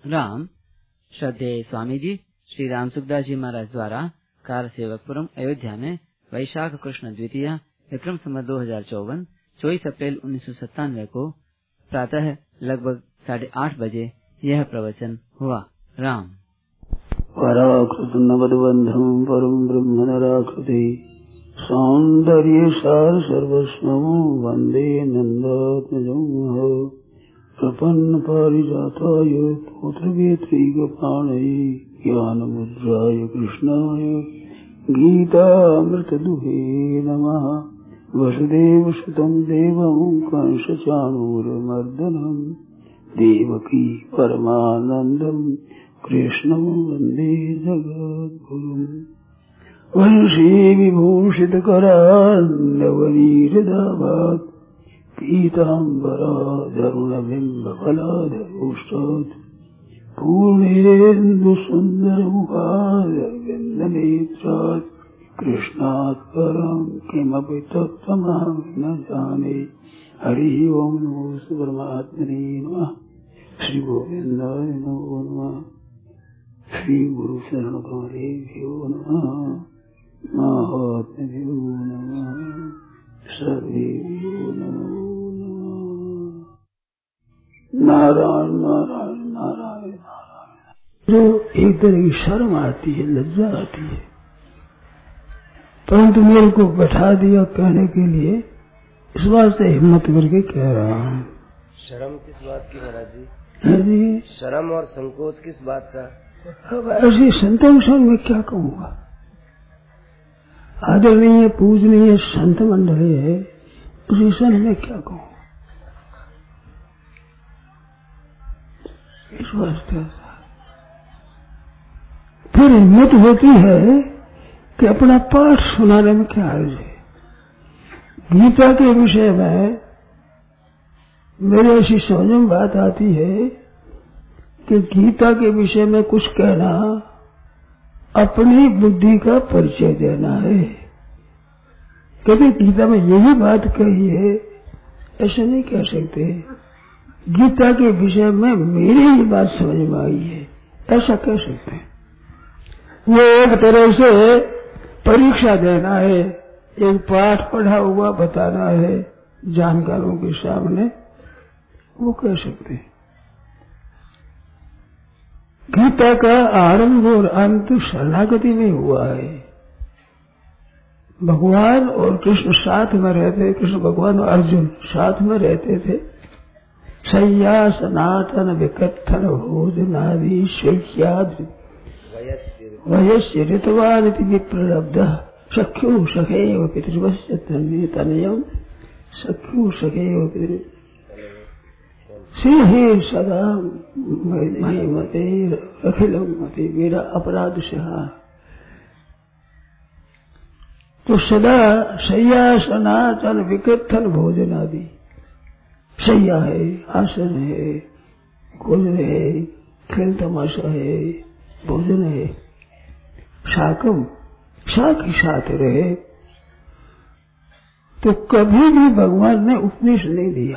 राम। श्रद्धेय स्वामी जी श्री राम सुखदास जी महाराज द्वारा कार सेवकपुरम अयोध्या में वैशाख कृष्ण द्वितीया विक्रम संवत 2054 24 अप्रैल 1997 को प्रातः लगभग 8:30 बजे यह प्रवचन हुआ। राम। पराकृत नवद्बंधम परम ब्रह्म नराकृति सौंदर्य सार सर्वस्वं वंदे नंदात्मजं प्रपन्न पारिजाताय पुत्रवेत्रैकपाणये ज्ञानमुद्राय कृष्णाय गीतामृतदुहे नमः। वसुदेवसुतं देवं कंसचाणूरमर्दनं देवकी परमानन्दं कृष्णं वन्दे जगद्गुरुम्। वंशी विभूषितकरान्नवनीरदाभात् पीताम्बराधरुणबिम्बफलाधरोष्टात् पूर्णेन्दुसुन्दरमुखारविन्दनेत्रात् कृष्णात् परं किमपि तत्त्वमहं न जाने। हरिः ओं नमो परमात्मने नमः। श्री गोविन्दाय नमो नमः। श्री गुरु शरणकमलेभ्यो नमः। महात्म्यो नमः। सर्वेभ्यो नमो नमः। नारायण नारायण नारायण नारायण। जो एक तरह की शर्म आती है, लज्जा आती है, परंतु मेरे को बैठा दिया कहने के लिए, इस बात से हिम्मत करके कह रहा हूँ। शर्म किस बात की महाराज जी? जी, शर्म और संकोच किस बात का? अब ऐसी संतों से मैं क्या कहूँगा। आदर नहीं है, पूज नहीं है, संत मंडली है, उसी से मैं क्या कहूँ। इस वास्ते फिर हिम्मत होती है कि अपना पाठ सुनाने में क्या अर्ज है। गीता के विषय में मेरे ऐसी समझ में बात आती है कि गीता के विषय में कुछ कहना अपनी बुद्धि का परिचय देना है। कभी गीता में यही बात कही है ऐसे नहीं कह सकते। गीता के विषय में मेरी ही बात समझ में आई है ऐसा कह सकते हैं। वो एक तरह से परीक्षा देना है, एक पाठ पढ़ा हुआ बताना है जानकारों के सामने, वो कह सकते हैं। गीता का आरंभ और अंत शरणागति में हुआ है। भगवान और कृष्ण साथ में रहते, कृष्ण भगवान और अर्जुन साथ में रहते थे। शय्या सनातन विकथन भोजनादि शय्याद वयस्य ऋतवान विप्रलब्धः सख्यु सखैव पितृवस्य तन्मे तनयम् सख्यु सखैव पितृ सिंहे सदा महिमते अखिलम मते मेरा अपराध सहा। तो सदा शय्या सनातन विकथन भोजन आदि, शय्या है, आसन है, भोजन है, खेल तमाशा है, भोजन है, शाकम शाक ही साथ रहे। तो कभी भी भगवान ने उपदेश नहीं दिया।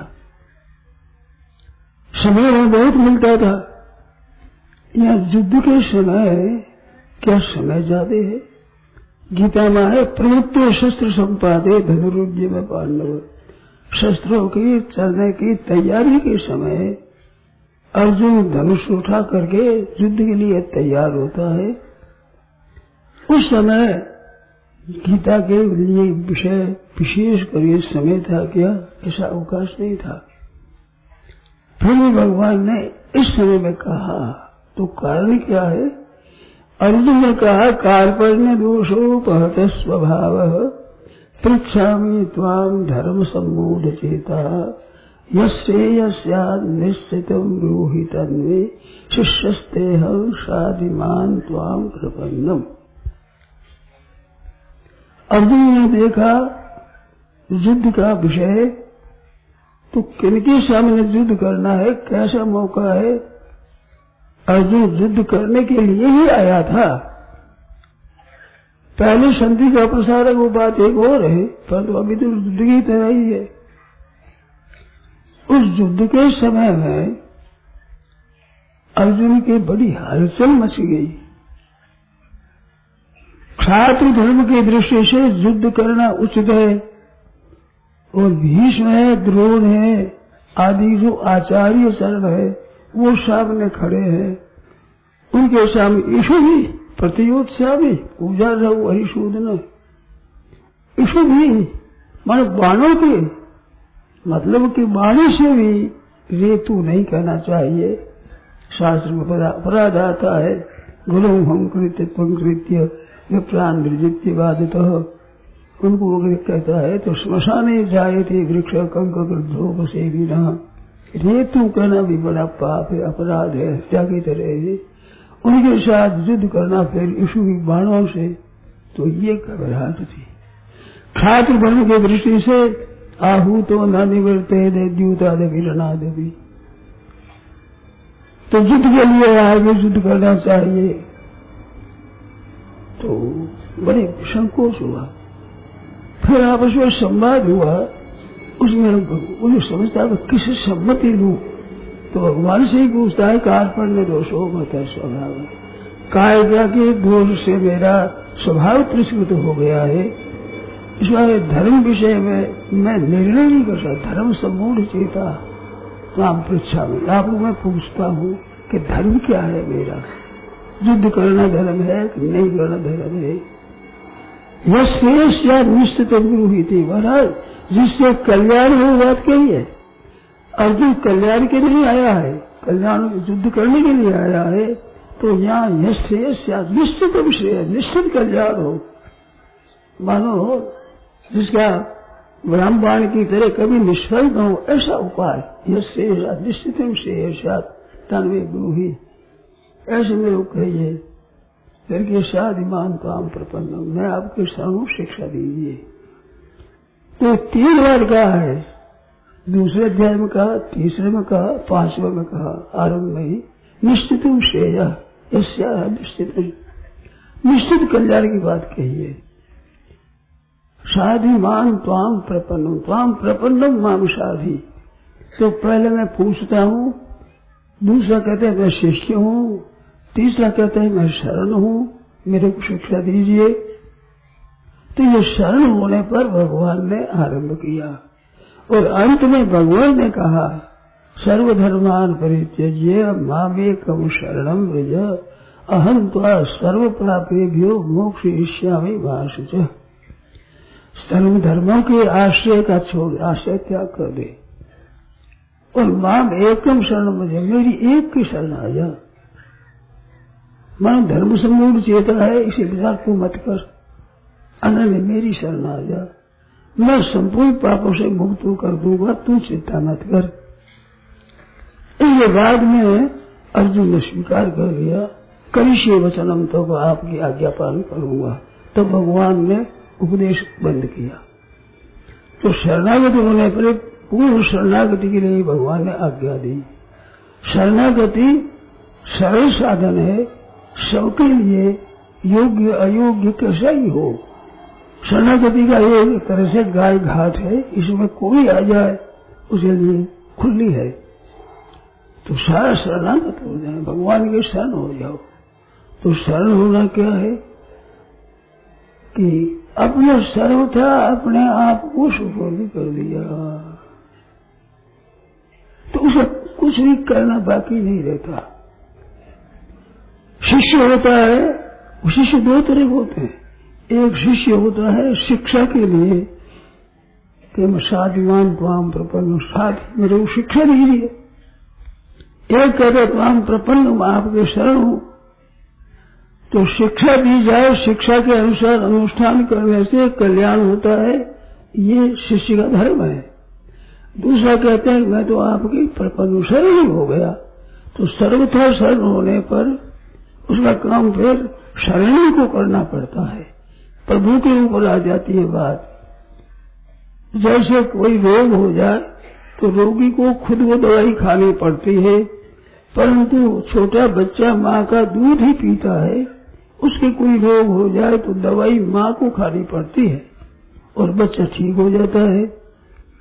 समय में बहुत मिलता था। यहाँ युद्ध के समय क्या समय ज्यादा है। गीता में है प्रवृत्ति शस्त्र संपादे धनुर्युद्ध में पांडव। शस्त्रों की चलने की तैयारी के समय अर्जुन धनुष उठा करके युद्ध के लिए तैयार होता है। उस समय गीता के लिए विषय विशेष कर ये समय था क्या, ऐसा अवकाश नहीं था। फिर भी भगवान ने इस समय में कहा, तो कारण क्या है। अर्जुन ने कहा कार्पण्य दोषोपहत स्वभाव पृच्छामि त्वाम धर्म सम्मूढ़ चेता यस्याद निश्चितम ब्रूहि तन्मे शिष्यस्तेहं शादिमान त्वाम प्रपन्नम। अर्जुन ने देखा युद्ध का विषय, तो किनके सामने युद्ध करना है, कैसा मौका है। अर्जुन युद्ध करने के लिए ही आया था। पहले संधि का प्रसारक वो बात एक और है, परंतु अभी तो युद्ध की तरह ही है। उस युद्ध के समय में अर्जुन की बड़ी हलचल मच गई। क्षात्र धर्म की दृष्टि से युद्ध करना उचित है और भीष्म है, द्रोण है आदि जो आचार्य चरण है वो सामने खड़े हैं। उनके सामने ईशु भी प्रतियोत्साही पूजा रहो हरिशोधन, ईशु भी मान बाणों के मतलब कि बाणी से भी रेतु नहीं कहना चाहिए। शास्त्र में अपराध आता है, गुरु हम कृत्य पंकृत्य विप्राण निर्जित्य बाधितः, उनको अगर कहता है तो श्मशाने जाए थे वृक्ष कंक ध्रुव से भी न, रेतु कहना भी बड़ा पाप है, अपराध है, हत्या की तरह है। उनके साथ युद्ध करना फिर ईशु की बाणों से, तो ये घबराहट थी। छात्र धर्म की दृष्टि से आहू तो न निवृत्ते द्यूतादि, तो युद्ध के लिए आगे युद्ध करना चाहिए। तो बड़े संकोच हुआ। फिर आपस में संवाद हुआ, उसमें उन्हें समझता है किसी सम्मति लूं, तो भगवान से ही पूछता है कार्पण में दोषो मत स्वभाव, कायदा के दोष से मेरा स्वभाव तिरस्कृत हो गया है, इसलिए धर्म विषय में मैं निर्णय नहीं कर सकता। धर्म सम्मूढ़ चेता राम परीक्षा में आपको मैं पूछता हूँ कि धर्म क्या है मेरा, युद्ध करना धर्म है कि नहीं करना धर्म है। यह शेष या निश्चित गुरु ही थी महाराज, जिससे कल्याण हो बात कही है। अर्जुन कल्याण के लिए आया है, कल्याण युद्ध करने के लिए आया है, तो यहाँ यह शेष या निश्चित विषय निश्चित कल्याण हो, मानो जिसका ब्रह्मबाण की तरह कभी निष्फल न हो, ऐसा उपाय। यह शेष निश्चित शेषा तन्वे गुरु ही, ऐसे मेरे को कहिए फिर के साथ ईमान तो आम प्रपन्न, मैं आपके सामू शिक्षा दीजिए। तो 3 बार कहा है, दूसरे अध्याय में कहा, तीसरे में कहा, 5वें में कहा, आरंभ में ही निश्चित शेया निश्चित कल्याण की बात कहिए। साधिमान त्वाम प्रपन्नम माम साधि, तो पहले मैं पूछता हूँ, दूसरा कहते हैं मैं शिष्य हूँ, तीसरा कहते हैं मैं शरण हूँ, मेरे को शिक्षा दीजिए। तो ये शरण होने पर भगवान ने आरंभ किया और अंत में भगवान ने कहा सर्वधर्मान परित्यज्य मामेकं शरणं व्रज अहं त्वा सर्व पापेभ्यो मोक्षयिष्यामि मा शुचः। सर्व धर्मों के आश्रय का छोड़, आश्रय त्याग कर दे और माम एकम शरण मुझे, मेरी एक की शरण आ जा। मानो धर्म सम्मूढ़ चेता है, इसे विचार तू मत कर, अनन्य मेरी शरण आ जा, मैं संपूर्ण पापों से मुक्त कर दूंगा, तू चिंता मत कर। इसके बाद में अर्जुन ने स्वीकार कर लिया, करिष्ये वचनम, तो आपकी आज्ञा पालन करूंगा। तो भगवान ने उपदेश बंद किया। तो शरणागति होने पर पूर्ण शरणागति के लिए भगवान ने आज्ञा दी। शरणागति सरल साधन है, सबके लिए योग्य अयोग्य कैसा ही हो। शरणागति का एक तरह से गाय घाट है, इसमें कोई आ जाए उसके लिए खुली है। तो सारा शरणागत हो जाए, भगवान के शरण हो जाओ। तो शरण होना क्या है कि अपने सर्वथा अपने आप को सुपुर्द कर दिया, तो उसे कुछ भी करना बाकी नहीं रहता। शिष्य होता है, शिष्य 2 तरह होते हैं। एक शिष्य होता है शिक्षा के लिए कि मैं साधिमान त्वाम प्रपन्न, साधि मेरे को शिक्षा दीजिए। एक कहते त्वाम प्रपन्न, आपके शरण हूं, तो शिक्षा दी जाए, शिक्षा के अनुसार अनुष्ठान करने से कल्याण होता है, ये शिष्य का धर्म है। दूसरा कहते हैं मैं तो आपकी प्रपन्न शरण ही हो गया, तो सर्वथा शरण होने पर उसका काम फिर शरण को करना पड़ता है, प्रभु के ऊपर आ जाती है बात। जैसे कोई रोग हो जाए तो रोगी को खुद वो दवाई खानी पड़ती है, परंतु छोटा बच्चा माँ का दूध ही पीता है, उसके कोई रोग हो जाए तो दवाई माँ को खानी पड़ती है और बच्चा ठीक हो जाता है।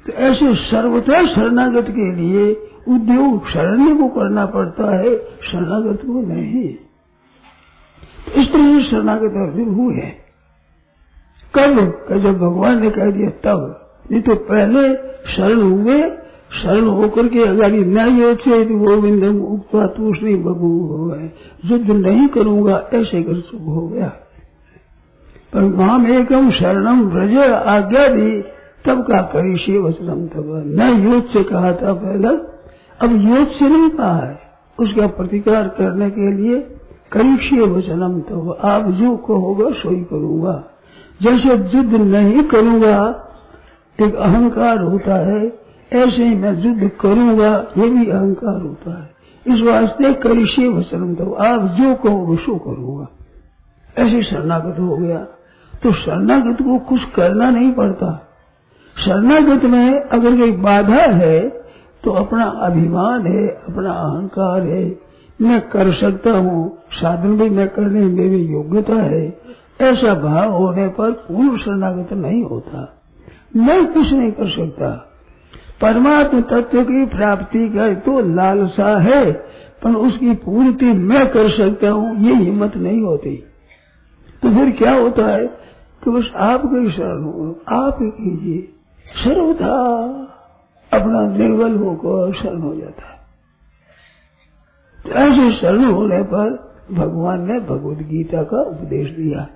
तो ऐसे सर्वथा शरणागत के लिए उद्योग शरण्य को करना पड़ता है, शरणागत को नहीं। तो इस तरह से शरणागत अर्जुन हुए। कब? जब भगवान ने कह दिया तब, नहीं तो पहले शरण हुए, शरण होकर के अगर न योचे गोविंदम उक्ता तूष्णी बबू हो गए, युद्ध नहीं करूंगा ऐसे कर चुप हो गया। पर माम एकम शरणम व्रज आज्ञा दी, तब का करिष्ये वचनम तब, न योग से कहा था पहले, अब योग से नहीं कहा है, उसका प्रतिकार करने के लिए करिष्ये वचनम तब, आप जो कहोगे सो ही करूंगा। जैसे युद्ध नहीं करूंगा एक अहंकार होता है, ऐसे ही मैं युद्ध करूंगा ये भी अहंकार होता है। इस वास्ते करिष्ये वचनम तब, आप जो कहोगे सो करूंगा, ऐसे शरणागत हो गया। तो शरणागत को कुछ करना नहीं पड़ता। शरणागत में अगर कोई बाधा है तो अपना अभिमान है, अपना अहंकार है, मैं कर सकता हूँ, साधन भी मैं करने में मेरी योग्यता है, ऐसा भाव होने पर पूर्ण शरणागत नहीं होता। मैं कुछ नहीं कर सकता। परमात्म तत्व की प्राप्ति का तो लालसा है, पर उसकी पूर्ति मैं कर सकता हूँ ये हिम्मत नहीं होती। तो फिर क्या होता है कि बस आपकी शरण हो, आप ही कीजिए, सर्वथा अपना निर्बल होकर शरण हो जाता है। तो ऐसे शरण होने पर भगवान ने भगवद गीता का उपदेश दिया।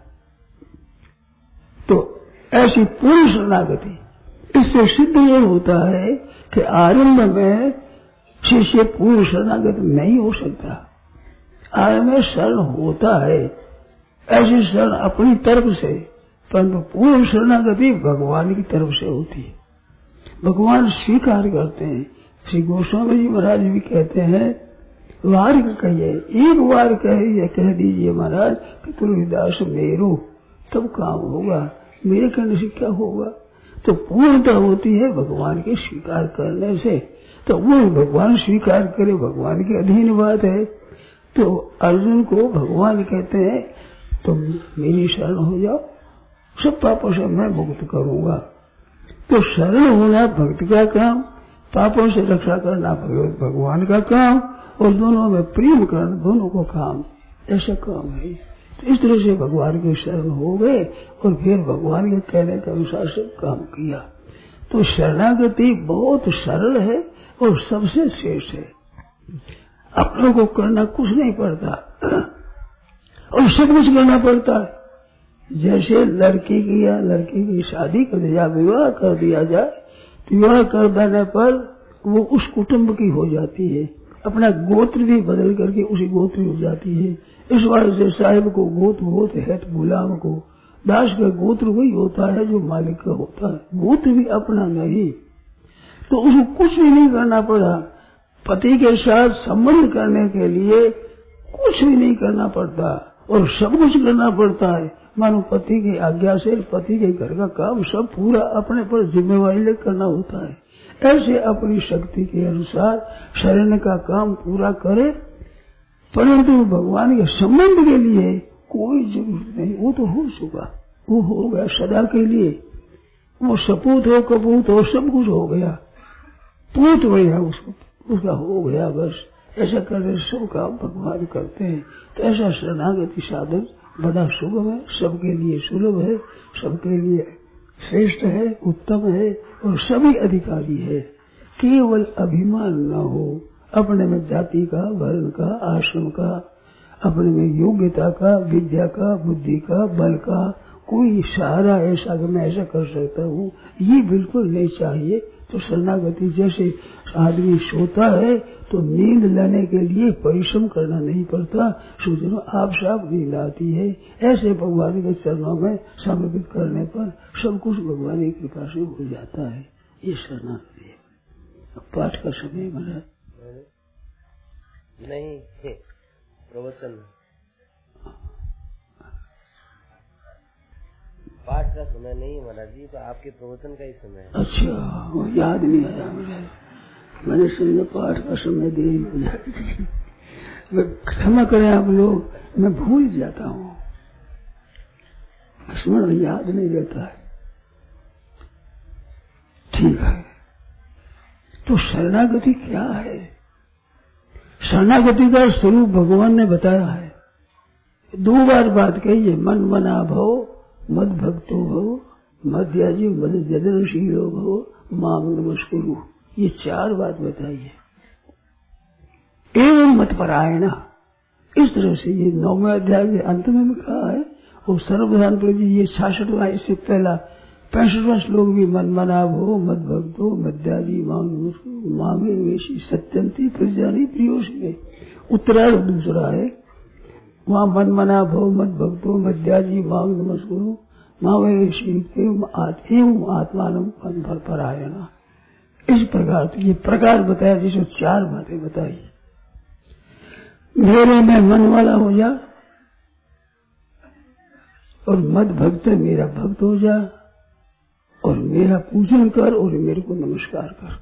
तो ऐसी पूर्ण शरणागति, इससे सिद्ध ये होता है कि आरंभ में शिष्य पूर्ण शरणागत नहीं हो सकता। आरंभ में शरण होता है, ऐसी शरण अपनी तरफ से, परंतु पूर्ण शरणागति भगवान की तरफ से होती है। भगवान स्वीकार करते हैं। श्री गोस्वामी जी महाराज भी कहते हैं, वार कहिए, एक बार कह दीजिए महाराज कि तुलसीदास मेरो, तब काम होगा, मेरे कहने से क्या होगा। तो पूर्णता होती है भगवान के स्वीकार करने से। तो वो भगवान स्वीकार करे, भगवान के अधीन बात है। तो अर्जुन को भगवान कहते हैं तुम मेरी शरण हो जाओ, सब पापों से मैं मुक्त करूंगा। तो शरण होना भक्त का काम, पापों से रक्षा करना भगवान का काम, और दोनों में प्रेम करना दोनों को काम, ऐसा काम है। तो इस तरह से भगवान के शरण हो गए और फिर भगवान के कहने के अनुसार सब काम किया। तो शरणागति बहुत सरल है और सबसे श्रेष्ठ है। अपनों को करना कुछ नहीं पड़ता और सब कुछ करना पड़ता है। जैसे लड़की की या लड़की की शादी कर दिया, विवाह कर दिया जाए, विवाह कर देने पर वो उस कुटुंब की हो जाती है, अपना गोत्र भी बदल करके उसी गोत्र हो जाती है। इस बार से साहिब को गोत्र है, तो गुलाम को दास का गोत्र वही होता है जो मालिक का होता है, गोत्र भी अपना नहीं। तो उसको कुछ भी नहीं करना पड़ा। पति के साथ संबंध करने के लिए कुछ भी नहीं करना पड़ता और सब कुछ करना पड़ता है। मानो पति की आज्ञा से पति के घर का काम सब पूरा अपने पर जिम्मेवारी ले करना होता है। ऐसे अपनी शक्ति के अनुसार शरण का काम पूरा करे, परंतु भगवान के संबंध के लिए कोई जरूरत नहीं। वो तो हो चुका, वो हो गया सदा के लिए। वो सपूत हो कपूत हो सब कुछ हो गया, पूत हो गया, उसका हो गया बस। ऐसा करने सब काम भगवान करते हैं। तो ऐसा शरणागति साधन बड़ा सुगम है, सबके लिए सुलभ है, सबके लिए श्रेष्ठ है, उत्तम है और सभी अधिकारी है। केवल अभिमान न हो अपने में, जाति का, वर्ण का, आश्रम का, अपने में योग्यता का, विद्या का, बुद्धि का, बल का, कोई सहारा ऐसा कि मैं ऐसा कर सकता हूँ, ये बिल्कुल नहीं चाहिए। तो शरणागति जैसे आदमी सोता है तो नींद लेने के लिए परिश्रम करना नहीं पड़ता, सूचना आप साफ नींद आती है। ऐसे भगवान के चरणों में समर्पित करने पर सब कुछ भगवान की कृपा से हो जाता है। ये शरणागति है। पाठ का समय महाराज नहीं, प्रवचन पाठ का समय नहीं महाराज जी, तो आपके प्रवचन का ही समय है। अच्छा, वो याद नहीं आया मुझे, मैंने समझा पाठ का समय देरी हो जाती। क्षमा करें आप लोग, मैं भूल जाता हूँ, स्मरण याद नहीं रहता है। ठीक है। तो शरणागति क्या है? शरणागति का स्वरूप भगवान ने बताया है। 2 बार बात कही है, मन मना भव, मद भक्तो भव, मध्याजी मद जदनशीलो भव, माम नमस्कुरु। ये 4 बात बताई है। एवं मत परायण, इस तरह से ये 9वें अध्याय के अंत में कहा है। और सर्वधान पर जी ये 66वां, इससे पहला 65वां श्लोक भी मन मना भो मद भक्तो मध्याजी मांगे वेशी सत्यंती प्रजानी प्रियोश में उत्तरायण दूसरा है। वहाँ मन मना भो मद भक्तो मध्याजी मांग नमस्कुरु मावे वेशी एवं आत्मान परायण। इस प्रकार से ये प्रकार बताया जिसमें 4 बातें बताई। मेरे में मन वाला हो जा और मद भक्त मेरा भक्त हो जा और मेरा पूजन कर और मेरे को नमस्कार कर।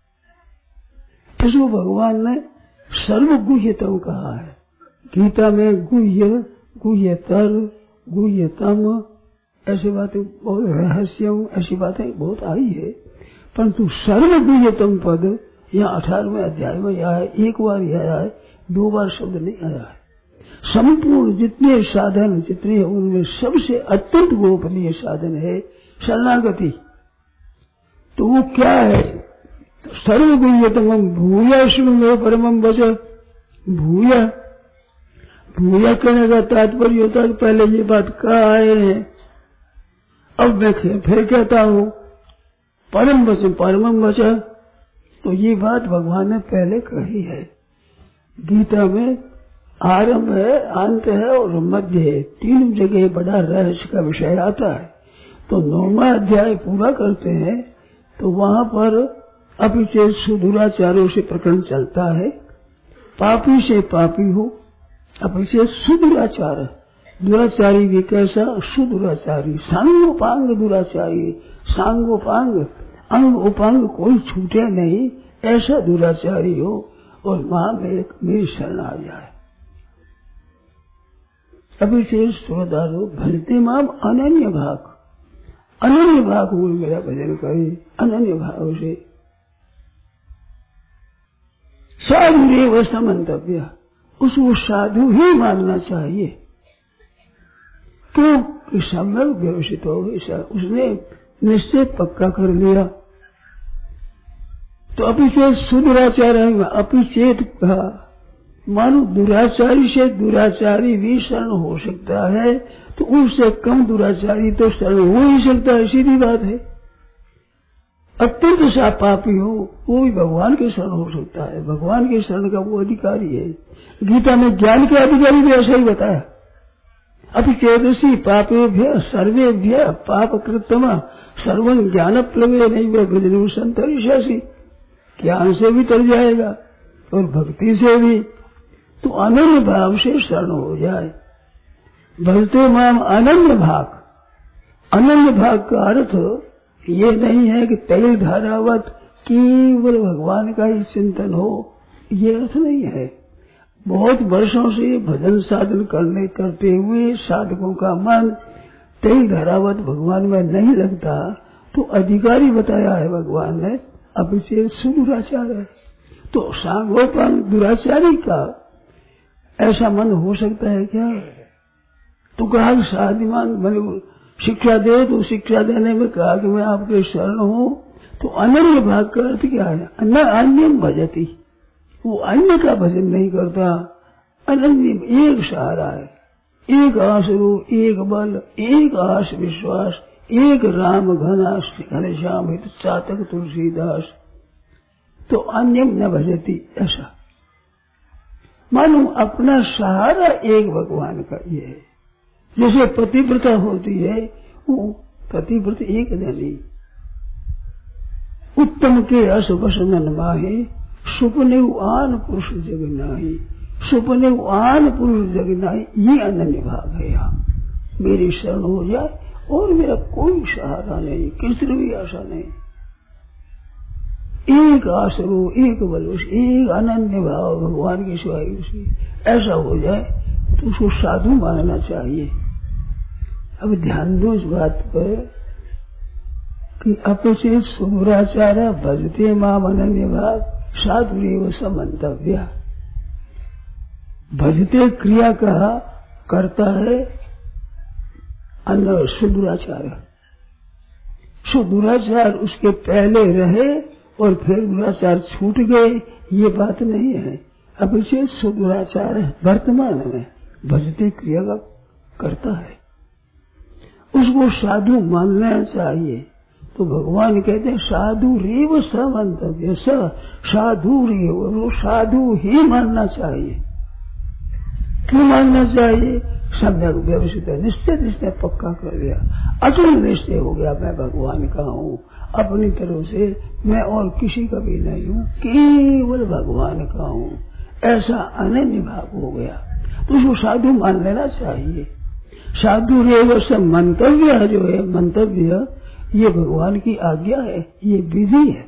इसको भगवान ने सर्वगुह्यतम कहा है। गीता में गुह्य, गुह्यतर, गुह्यतम ऐसी बातें बहुत, रहस्यम ऐसी बातें बहुत आई है। परंतु सर्वगुह्यतम पद यहाँ 18वें अध्याय में आया है। 1 बार आया है, 2 बार शब्द नहीं आया है। संपूर्ण जितने साधन जितने हैं उनमें सबसे अत्यंत गोपनीय साधन है शरणागति। तो वो क्या है? तो सर्वगुह्यतमम भूया शुभ परमम वच। भूया, भूया कहने का तात्पर्य होता है कि पहले ये बात कह आए हैं, अब मैं फिर कहता हूँ परम वचन परमम वच। तो ये बात भगवान ने पहले कही है। गीता में आरंभ है, अंत है और मध्य है, 3 जगह बड़ा रहस्य का विषय आता है। तो 9वां अध्याय पूरा करते हैं तो वहां पर अपिचेत सुदुराचारों से प्रकरण चलता है। पापी से पापी हो, अपिचेत सुदुराचार, दुराचारी भी कैसा? सुदुराचारी, सांगोपांग दुराचारी, सांगोपांग अंग उपांग कोई छूटे नहीं, ऐसा दुराचारी हो और वहां मेरी शरण आ जाए। अभी से सुरदारो भजते माम अनन्य भाग, अनन्य भाग हो मेरा भजन करे, अनन्य भाव से। साधु व समंतव्य, उसको साधु ही मानना चाहिए। क्यों? कि सम्यक व्यवस्थित हो, उसने निश्चय पक्का कर लिया। तो अपिचेत सुदुराचार है, अपिचेत कहा मानो दुराचारी से दुराचारी भी शरण हो सकता है, तो उससे कम दुराचारी तो शरण हो ही सकता है, सीधी बात है। अत्यंत सा पापी हो वो भी भगवान के शरण हो सकता है, भगवान के शरण का वो अधिकारी है। गीता में ज्ञान के अधिकारी भी ऐसा ही बताया। अपिचेदसी पापेभ्य सर्वेभ्य पाप कृतम सर्वं ज्ञान प्लवे नहीं वे भजनु संतरिष्यसि। ज्ञान से भी तर जाएगा और भक्ति से भी। तो अनन्य भाव से शरण हो जाए। भजते माम अनन्य भाग, अनन्य भाग का अर्थ ये नहीं है कि तैल धारावत केवल भगवान का ही चिंतन हो, ये अर्थ नहीं है। बहुत वर्षों से भजन साधन करते हुए साधकों का मन तैल धारावत भगवान में नहीं लगता, तो अधिकारी बताया है भगवान ने, अभिषेक सुदुराचार है। तो सांगोपांग दुराचारी का ऐसा मन हो सकता है क्या? तो कहा साधिमान मैंने शिक्षा दे, तो शिक्षा देने में कहा कि मैं आपके शरण हूँ। तो अनन्य भाग का अर्थ क्या है? अन्य भजती, वो अन्य का भजन नहीं करता। अनन्य एक सहारा है, एक आसरू, एक बल, एक आस विश्वास, एक राम घनाश घनश्याम हित चातक तुलसीदास। तो अन्य न भजती, ऐसा मानो अपना सहारा एक भगवान का ये है। जैसे पतिव्रता होती है, वो पतिव्रत एक नहीं। उत्तम के अस बस मन माहे, सुपने आन पुरुष जग नाही, सुपने आन पुरुष जग नाही। ये अनन्य भाग है। यहाँ मेरी शरण हो जाए और मेरा कोई सहारा नहीं, किसी भी आशा नहीं। एक आसरो, एक बलुष, एक अनन्य भाव भगवान की सिवाय उसी, ऐसा हो जाए तो उसको साधु मानना चाहिए। अब ध्यान दो इस बात पर, कि अपचेत सुदुराचार भजते माम अनन्य भाव साधुरेव समन्तव्य। भजते क्रिया का करता है अन्य सुदुराचार। सुदुराचार उसके पहले रहे और फिर दुराचार छूट गए, ये बात नहीं है। अपचेत सुदुराचार वर्तमान में भजते क्रिया का करता है, उसको साधु मानना चाहिए। तो भगवान कहते हैं साधु रेव समन्तव्य, साधु रेव, वो साधु ही मानना चाहिए। क्यों मानना चाहिए? सम्यक व्यवस्थित निश्चय जिसने पक्का कर दिया, अटल निश्चय हो गया मैं भगवान का हूँ, अपनी तरफ से मैं और किसी का भी नहीं हूँ, केवल भगवान का हूँ, ऐसा अनन्य भाव हो गया। तो उसको साधु मान लेना चाहिए। साधु रेव समन्तव्य जो है, मंतव्य ये भगवान की आज्ञा है, ये विधि है।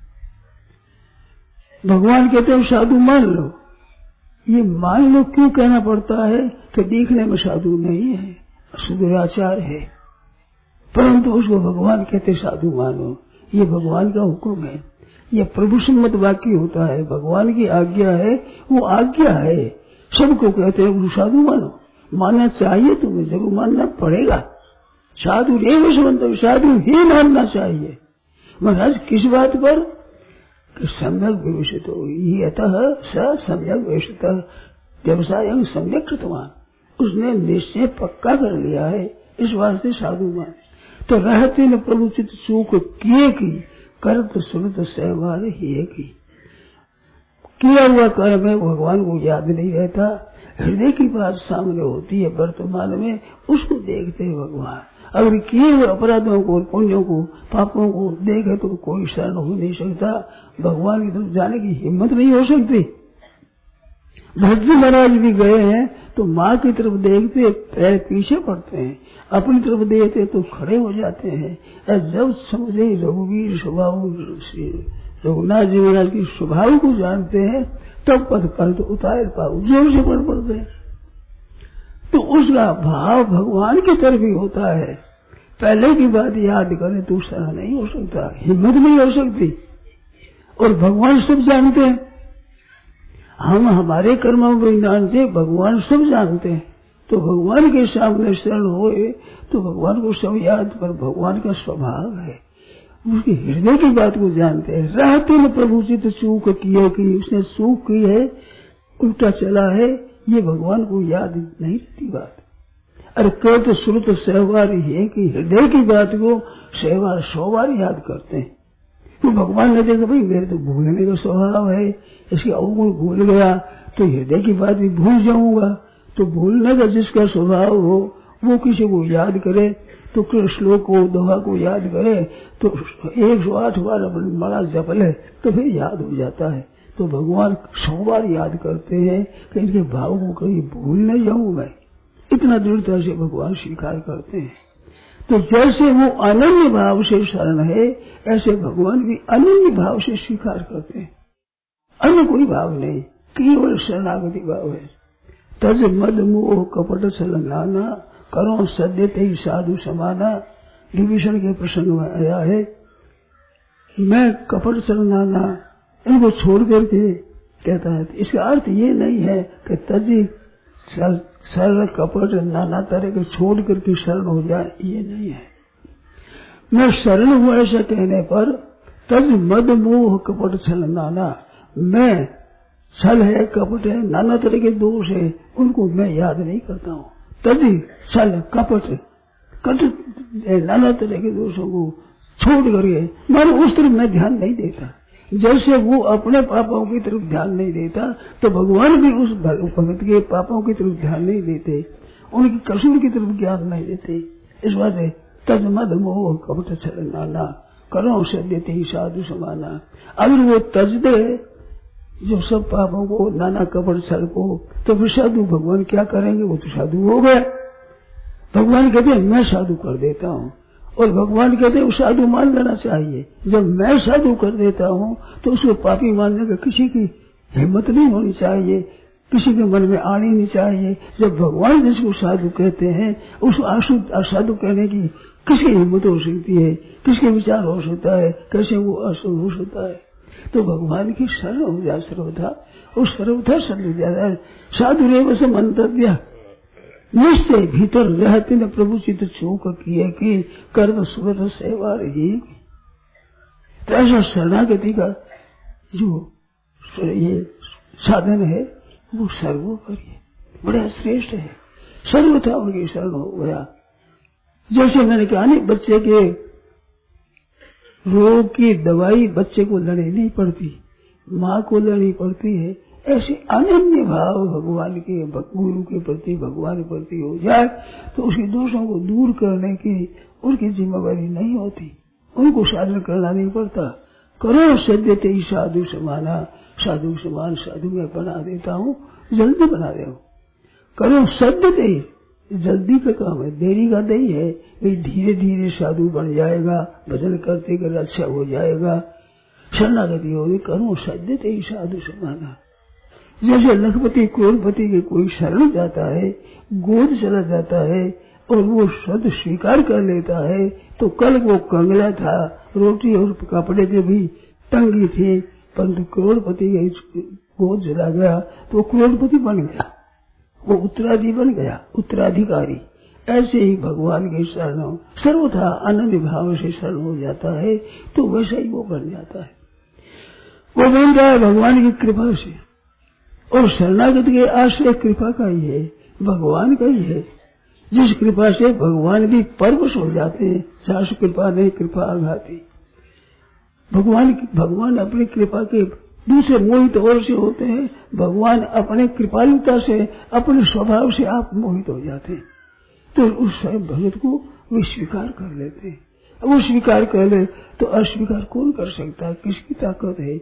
भगवान कहते हैं साधु मान लो, ये मान लो क्यों कहना पड़ता है? तो देखने में साधु नहीं है, सुदुराचार है, परंतु उसको भगवान कहते साधु मानो, ये भगवान का हुक्म है, ये प्रभु सम्मत वाक्य होता है, भगवान की आज्ञा है, वो आज्ञा है, सबको कहते हैं वो साधु मानो। मानना चाहिए, तुम्हें जरूर मानना पड़ेगा। साधु रेव समन्तव्य, साधु ही मानना चाहिए। महाराज किस बात पर? कि सम्यक विवेशित हो, ये अतः स सम्यक विवेशित व्यवसाय सम्यक कृतवान, उसने निश्चय पक्का कर लिया है, इस वास्ते साधु मान। तो रहते न प्रभु चित सुख किए की करत सुनत सहवार ही की। किया हुआ कर्म है भगवान को याद नहीं रहता, हृदय की बात सामने होती है वर्तमान में, उसको देखते हैं भगवान। अगर किए हुए अपराधों को, पुण्यों को, पापों को देखे तो कोई शरण हो नहीं सकता, भगवान की तरफ जाने की हिम्मत नहीं हो सकती। भरत जी महाराज भी गए हैं तो माँ की तरफ देखते पैर पीछे पड़ते हैं, अपनी तरफ देखते तो खड़े हो जाते हैं। जब समझे रघुवीर स्वभाव, रघुनाथ जी महाराज की स्वभाव को जानते हैं, तब पद पर तो उतार पाओ, जोर से पढ़ पड़ते हैं। तो उसका भाव भगवान की तरफ ही होता है। पहले की बात याद करें तो शरण नहीं हो सकता, हिम्मत नहीं हो सकती, और भगवान सब जानते हैं। हम हमारे कर्मों को नहीं जानते, भगवान सब जानते हैं। तो भगवान के सामने शरण होए तो भगवान को सब याद, पर भगवान का स्वभाव है, उसके हृदय की बात को जानते हैं। रहते न प्रभु चित चूक किए कि उसने चूक की है, उल्टा चला है, ये भगवान को याद नहीं रहती बात। अरे कह तो सुनत सहवार है कि हृदय की बात को सहवार 100 बार याद करते हैं। तो भगवान ने देखा भाई मेरे तो भूलने का स्वभाव है, इसके अवगुण भूल गया तो हृदय की बात भी भूल जाऊंगा। तो भूलने का जिसका स्वभाव हो वो किसी को याद करे, तो श्लोक को, दोहा को याद करे तो 108 बार बड़ा जप ले तो फिर याद हो जाता है। तो भगवान 100 बार याद करते हैं कि इनके भाव को कहीं भूल नहीं जाऊं मैं, इतना दृढ़ता से भगवान स्वीकार करते हैं। तो जैसे वो अनन्य भाव से शरण है, ऐसे भगवान भी अनन्य भाव से स्वीकार करते हैं, अन्य कोई भाव नहीं, केवल शरणागति भाव है। तज मद मोह कपट छल नाना करो सद्यते ही साधु समाना। विभीषण के प्रसंग में आया है, मैं कपट छल नाना इनको छोड़ करके कहता है। इसका अर्थ ये नहीं है कि तजी सरल कपट नाना तरह के छोड़ करके शरण हो जाए, ये नहीं है। मैं शरण हूं ऐसा कहने पर तज मद मोह कपट छल नाना, मैं छल है, कपट है, नाना तरह के दोष है, उनको मैं याद नहीं करता हूँ। तजी छल कपट नाना तरह के दोषों को छोड़ करके मैं उस तरफ मैं ध्यान नहीं देता। जैसे वो अपने पापों की तरफ ध्यान नहीं देता, तो भगवान भी उस भगत के पापों की तरफ ध्यान नहीं देते, उनकी कसूर की तरफ ज्ञान नहीं देते। इस बात है तज मद मोह कपट छल नाना करो सद्यते ही साधु समाना। अगर वो तज दे जो सब पापों को, नाना कपट छल को, तो फिर साधु भगवान क्या करेंगे? वो तो साधु हो गए। भगवान कहते हैं मैं साधु कर देता हूँ, और भगवान कहते हैं साधु मान लेना चाहिए। जब मैं साधु कर देता हूँ तो उसको पापी मानने का किसी की हिम्मत नहीं होनी चाहिए। किसी के मन में आनी नहीं चाहिए। जब भगवान जिसको साधु कहते हैं, उस असाधु कहने की किसकी हिम्मत हो सकती है, किसके विचार हो सकता है, कैसे वो अशुभ हो सकता है। तो भगवान की शरण हो जाए सर्वथा, उस सर्वथा शरण हो जाए। साधु रे वसम अंतव्य निश्चय भीतर रहते न प्रभु चित चूक किए कि कर्म सुगत सेवा रही। तो ऐसा शरणागति का जो ये साधन है वो सर्वोपरि है, बड़ा श्रेष्ठ है। सर्वथा उनकी शरण हो गया। जैसे मैंने कहा नहीं, बच्चे के रोग की दवाई बच्चे को लेनी नहीं पड़ती, माँ को लेनी पड़ती है। ऐसे अनन्य भाव भगवान के गुरु के प्रति, भगवान के प्रति हो जाए तो उसके दोषों को दूर करने की उनकी जिम्मेवारी नहीं होती, उनको साधन करना नहीं पड़ता। करो सद्यते ही साधु समाना, साधु समान साधु मैं बना देता हूँ, जल्दी बना दे। करो सद्यते, जल्दी का काम है, देरी का नहीं है। धीरे धीरे साधु बन जाएगा, भजन करते करते अच्छा हो जाएगा, शरणागति होगी। करो सद्यते ही साधु समाना। जैसे लखपति क्रोधपति के कोई शरण जाता है, गोद चला जाता है और वो शब्द स्वीकार कर लेता है, तो कल वो कंगला था, रोटी और कपड़े के भी तंगी थी, परंतु करोड़पति के गोद चला गया तो करोड़पति बन गया, वो उत्तराधिकारी बन गया, उत्तराधिकारी। ऐसे ही भगवान के शरण सर्वथा अनन्य भाव से शरण हो जाता है तो वैसा ही वो बन जाता है। वो बन रहा है भगवान की कृपा से, और शरणागति के आश्रय कृपा का ही है, भगवान का ही है, जिस कृपा से भगवान भी परवश हो जाते हैं। सासु कृपा नहीं, कृपा आघाती। भगवान अपनी कृपा के दूसरे मोहित और से होते हैं, भगवान अपने कृपालुता से, अपने स्वभाव से आप मोहित हो जाते हैं। तो उस स्वयं भगत को वे स्वीकार कर लेते हैं। अब वो स्वीकार कर ले तो अस्वीकार कौन कर सकता है, किसकी ताकत है।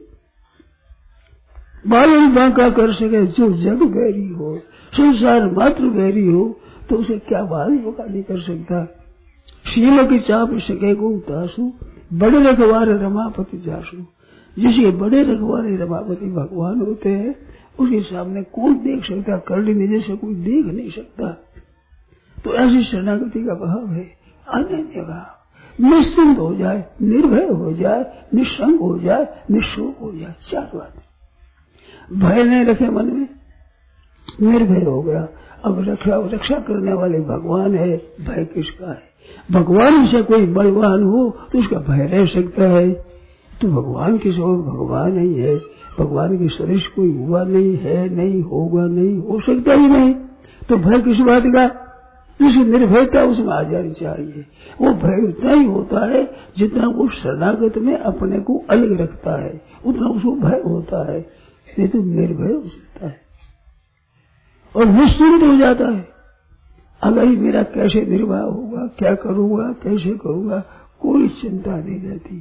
बालन बांका कर सके जो जग बैरी हो, संसार मात्र बैरी हो, तो उसे क्या बाल बांका नहीं कर सकता। शीलों की चाप सके को उतासू, बड़े रखवारे रमापति जासू। जिसके बड़े रखवारे रमापति भगवान होते हैं, उसके सामने कौन देख सकता, करनी नहीं जैसे कोई देख नहीं सकता। तो ऐसी शरणागति का भाव है अनन्य भाव। निश्चिंत हो जाए, निर्भय हो जाए, निशंक हो जाए, निशोक हो जाए, चार बात। भय नहीं रखे मन में, निर्भय हो गया। अब रक्षा करने वाले भगवान है, भय किसका है। भगवान से कोई बलवान हो तो उसका भय रह सकता है। तो भगवान के सो भगवान नहीं है, भगवान के सदृश कोई हुआ नहीं है, नहीं होगा, नहीं हो सकता ही नहीं। तो भय किस बात का, जिसकी निर्भयता उसमें आ जानी चाहिए। वो भय उतना ही होता है जितना वो शरणागत में अपने को अलग रखता है, उतना उसको भय होता है। नहीं तो निर्भय हो सकता है और निश्चिंत हो जाता है। अगर मेरा कैसे निर्वाह होगा, क्या करूंगा, कैसे करूंगा, कोई चिंता नहीं रहती।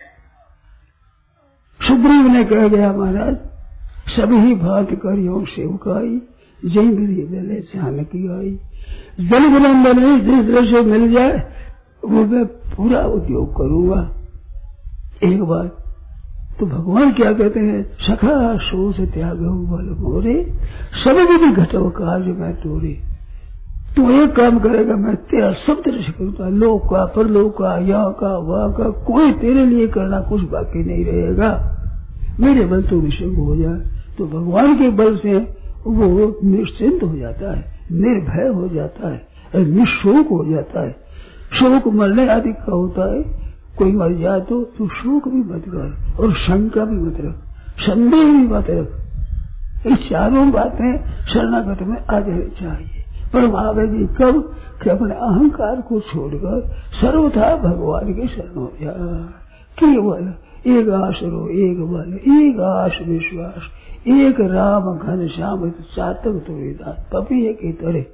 सुग्रीव ने कह गया, महाराज सभी भांति करियो सेवकाई, जय मेरी बेले जानकी आई। जन विलंबन नहीं, जिस तरह से मिल जाए वो मैं पूरा उद्योग करूंगा। एक बात तो भगवान क्या कहते हैं, सखा सोच त्याग बल मोरे, सब विधि घटो कार्य मैं तोरे। तू एक काम करेगा, मैं तेरा सब तरह से करूंगा, लोक का, परलोक का, यहाँ का, वहां का, कोई तेरे लिए करना कुछ बाकी नहीं रहेगा। मेरे बल तो निश्चिंत हो जाए। तो भगवान के बल से वो निश्चिंत हो जाता है, निर्भय हो जाता है, निशोक हो जाता है। शोक मरने आदि का होता है, कोई मर जाए तो शोक भी मत कर और शंका भी मत रख, संदेह भी मत रख। ये चारों बातें शरणागत में आ जानी चाहिए। पर आवेगी कब कि अपने अहंकार को छोड़कर सर्वथा भगवान के शरण हो जा। केवल एक आसरो, एक बल, एक आश विश्वास, एक राम घन श्याम चातक तुरीदा पपी के तरह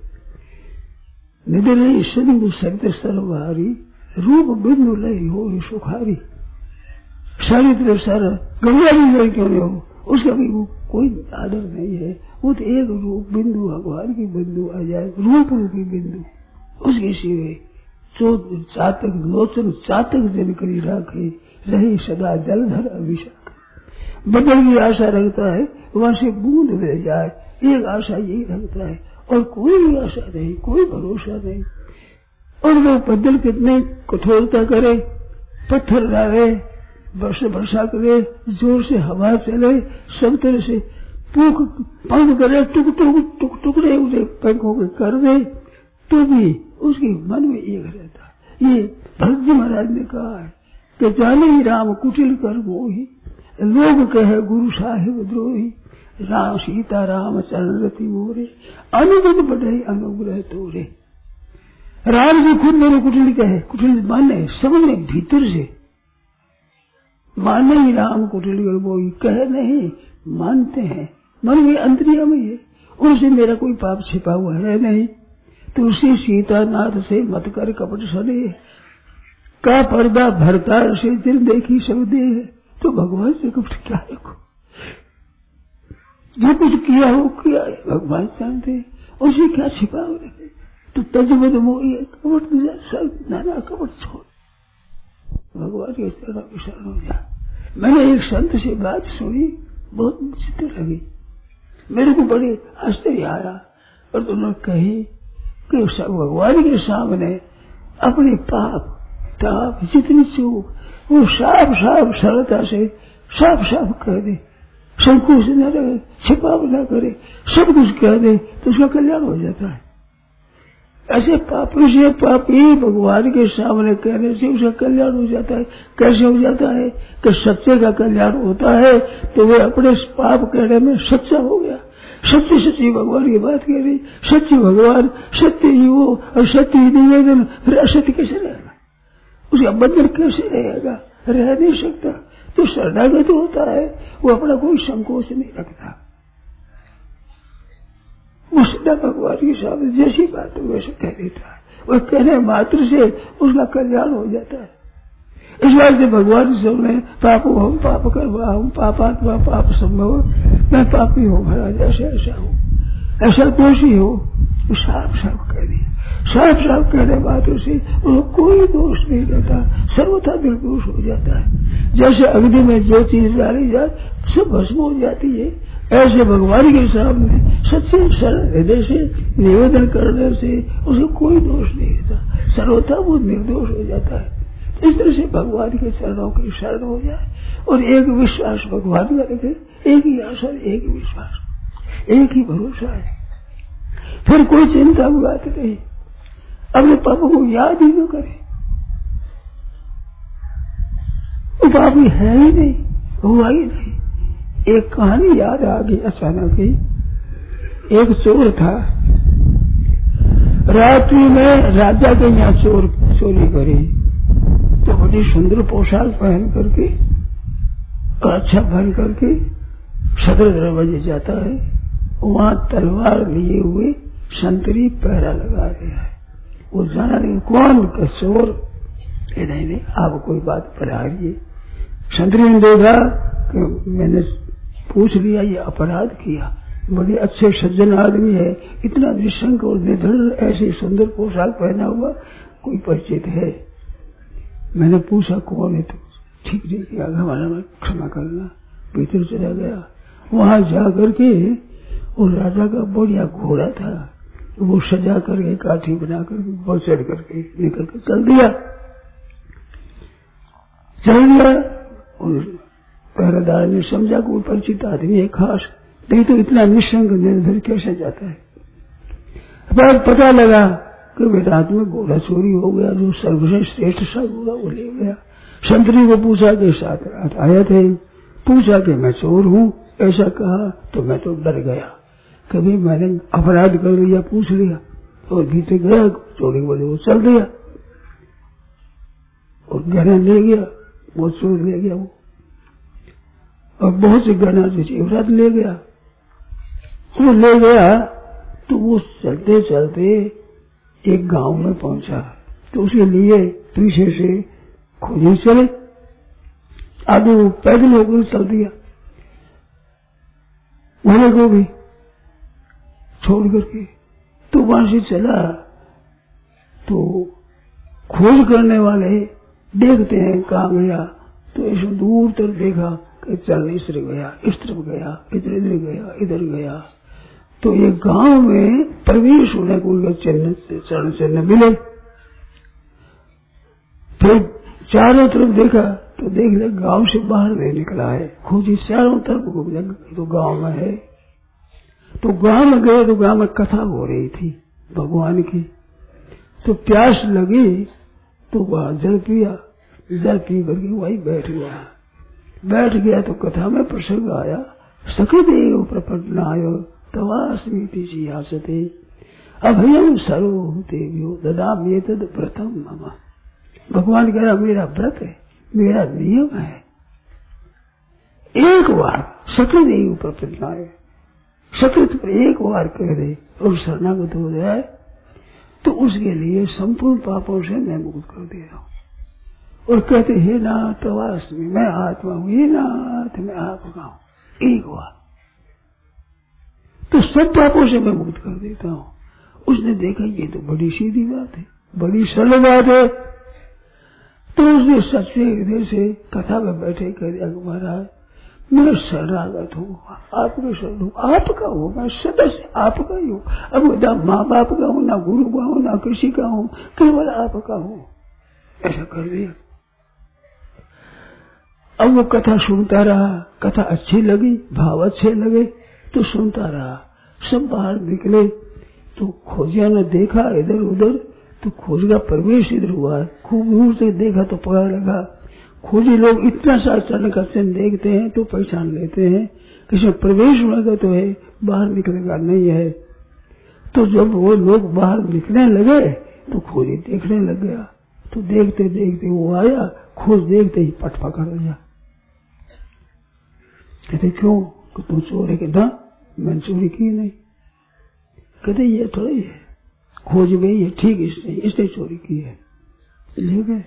निधि सदगु सत्य सर्वहारी, रूप बिंदु लय हो सुखारी। चरित्र सर गंगा जी क्यों नहीं हो, उसका भी वो कोई आदर नहीं है। वो तो एक रूप बिंदु भगवान की बिंदु आ जाए, रूप रूपी बिंदु, उसके सिवे चातक लोचन चातक जन करी राखे, रही सदा जलधर अभिषेक। बदल की आशा रखता है, वहां से बूंद ले जाए, एक आशा यही रखता है और कोई भी आशा नहीं, कोई भरोसा नहीं। और वो बदल कितने कठोरता करे, पत्थर डाले, वर्षा करे, जोर से हवा चले, सब तरह से पंख करे, टुकड़े उसे पंखों के कर दे, तो भी उसके मन में एक रहता है। ये भरत जी महाराज ने कहा है कि जाने ही राम कुटिल कर मोही, लोग कहे गुरु साहिब द्रोही, राम सीता राम चरण रति मोरे, अनुगत बढ़े अनुग्रह तोरे। राम जी खुद मेरे कुटिल कहे, कुटिल माने समझे भीतर से, माने ही राम कुटिल कर मोही, कहे नहीं मानते हैं, मन में अंतर्यामी है, उनसे मेरा कोई पाप छिपा हुआ है नहीं। तुलसी सीता नाथ से मत कर कपट सने, का पर्दा भरता से दिल देखी सब दे। तो भगवान से कपट क्या रखो, जो कुछ किया हो किया है, भगवान जानते हैं, उसे क्या छिपा हो रखे। तो तजबद मोही कपट सब नाना कपट छोड़, भगवान के शरण हो जा। मैंने एक संत से बात सुनी, बहुत विचित्र लगी, मेरे को बड़े आश्चर्य आया। और उन्होंने कही कि भगवान के सामने अपने पाप ताप जितनी चूक वो साफ साफ सरलता से साफ साफ कह दे, संकोच न रहे, छिपाव न करे, सब कुछ कह दे, तो उसका कल्याण हो जाता है। ऐसे पापी से पापी भगवान के सामने कहने से उसका कल्याण हो जाता है। कैसे हो जाता है कि सच्चे का कल्याण होता है तो वे अपने पाप कहने में सच्चा हो गया। सच्ची सच्ची भगवान की बात कह रही, सच्ची भगवान, सत्य ही वो और सत्य ही निवेदन, फिर असत्य कैसे रहेगा, उसका बंधन कैसे रहेगा, रह नहीं सकता। तो शरणागत होता है वो अपना कोई संकोच नहीं रखता, वो सीधा भगवान के सामने जैसी बात है वैसे कह देता है, वह कहने मात्र से उसका कल्याण हो जाता है। इस बात से भगवान से मैं पापो हम पाप करवा हूँ, पापात्मा पाप संभव, मैं पापी हूँ महाराज, ऐसा हूँ, ऐसा दोषी हो, तो साफ साफ कह दिया। साफ साफ कहने मात्र से उसको कोई दोष नहीं रहता, सर्वथा निर्दोष हो जाता है। जैसे अग्नि में जो चीज डाली जाए सब भस्म हो जाती है, ऐसे भगवान के सामने सच्चे सरल हृदय से निवेदन करने से उसको कोई दोष नहीं रहता, सर्वथा वो निर्दोष हो जाता है। इस तरह से भगवान के चरणों की शरण हो जाए और एक विश्वास भगवान का रखे, एक ही आशा, एक ही विश्वास, एक ही भरोसा है, फिर कोई चिंता की बात नहीं, अपने पापों को याद ही न करे, वो पापी है ही नहीं, हुआ ही नहीं। एक कहानी याद आ गई अचानक ही। एक चोर था, रात्रि में राजा के यहाँ चोरी करी, तो बड़ी सुंदर पोशाक पहन करके और अच्छा पहन करके सदर दरवाजे जाता है, वहां तलवार लिए हुए संतरी पहरा लगा रहा है। वो जाना नहीं कौन का चोर, नहीं आप कोई बात पढ़ाइए। संतरी ने देखा कि मैंने पूछ लिया, ये अपराध किया, बड़े अच्छे सज्जन आदमी है, इतना निशंक और निधड़ ऐसे सुंदर पोशाक पहना हुआ कोई परिचित है। मैंने पूछा कौन है, तो ठीक नहीं किया, हमारा क्षमा करना। भीतर चला गया, वहां जाकर के और राजा का बढ़िया घोड़ा था, वो सजा करके काठी बना करके बहुत चढ़ करके निकल कर चल दिया। और पहरेदार ने समझा कोई परिचित आदमी है खास, नहीं तो इतना निशंक निर्भर कैसे जाता है। अब पता लगा कि रात में घोड़ा चोरी हो गया, जो सर्वश्रेष्ठ श्रेष्ठ सा घोड़ा वो ले गया। संतरी को पूछा कि साथ रात आए थे, पूछा कि मैं चोर हूँ, ऐसा कहा तो मैं तो डर गया, कभी मैंने अपराध कर लिया, पूछ लिया और भीतर गया, चोरी वाले वो चल दिया और गहना ले गया, वो चोर ले गया वो, और बहुत से गहना जो जेवरात ले गया। वो ले गया तो वो चलते चलते एक गांव में पहुंचा, तो उसके लिए पीछे से खोजे चले, आगे वो पैदल होकर चल दिया, घोड़े को भी छोड़ करके। तो वहां से चला तो खोज करने वाले देखते हैं कहाँ गया, तो ऐसे दूर तक देखा कि चल इस तरफ गया, इस तरफ गया, इधर गया, इधर गया। तो ये गांव में प्रवेश होने को उनका चरण चिन्ह मिले। फिर चारों तरफ देखा तो देख ले गांव से बाहर नहीं निकला है। खोजी चारों तरफ घूम लग तो गांव में है। तो गांव में गए तो गांव में कथा हो रही थी भगवान की। तो प्यास लगी तो वहां जल पिया, जल पी करके वहीं बैठ गया तो कथा में प्रसंग आया, सखदेव प्रपन्नायो तवास्मीति जियासते अभयम सर्वभूतेभ्यो ददामि तद व्रतम मम। भगवान कह रहा मेरा व्रत है, मेरा नियम है। एक बार सखदेव प्रपन्नायो, सकृत पर एक बार कह दे और शरणागत हो जाए तो उसके लिए संपूर्ण पापों से मैं मुक्त कर दे रहा हूं। और कहते हे नाथ तवास्मि, मैं आत्मा हूं, हे नाथ मैं आपका हूं। एक बार तो सब पापों से मैं मुक्त कर देता हूं। उसने देखा ये तो बड़ी सीधी बात है, बड़ी सरल बात है। तो उसने सच्चे हृदय से कथा में बैठे कह दिया महाराज मैं शरणागत हूँ, आपके शरण हूँ, आपका हूँ, मैं सदस्य आपका ही हूँ। अब ना माँ बाप का हूँ, ना गुरु का हूँ, ना किसी का हूँ, केवल आपका हूँ। ऐसा कर दिया। अब वो कथा सुनता रहा, कथा अच्छी लगी, भाव अच्छे लगे तो सुनता रहा। सब बाहर निकले तो खोजिया ने देखा इधर उधर तो खोज का प्रवेश इधर हुआ। खूब दूर से देखा तो पता लगा। खोजी लोग इतना सा चरण का चिन्ह देखते हैं तो पहचान लेते हैं कि इसमें प्रवेश होगा तो है, बाहर निकलेगा नहीं है। तो जब वो लोग बाहर निकलने लगे तो खोजी देखने लग गया। तो देखते देखते वो आया, खोज देखते ही पट पकड़ लिया। कहते क्यों? तुम चोर है? कि ना मैंने चोरी की नहीं। कहते ये थोड़ी है, खोज में ये ठीक इसने चोरी की है। ले गए,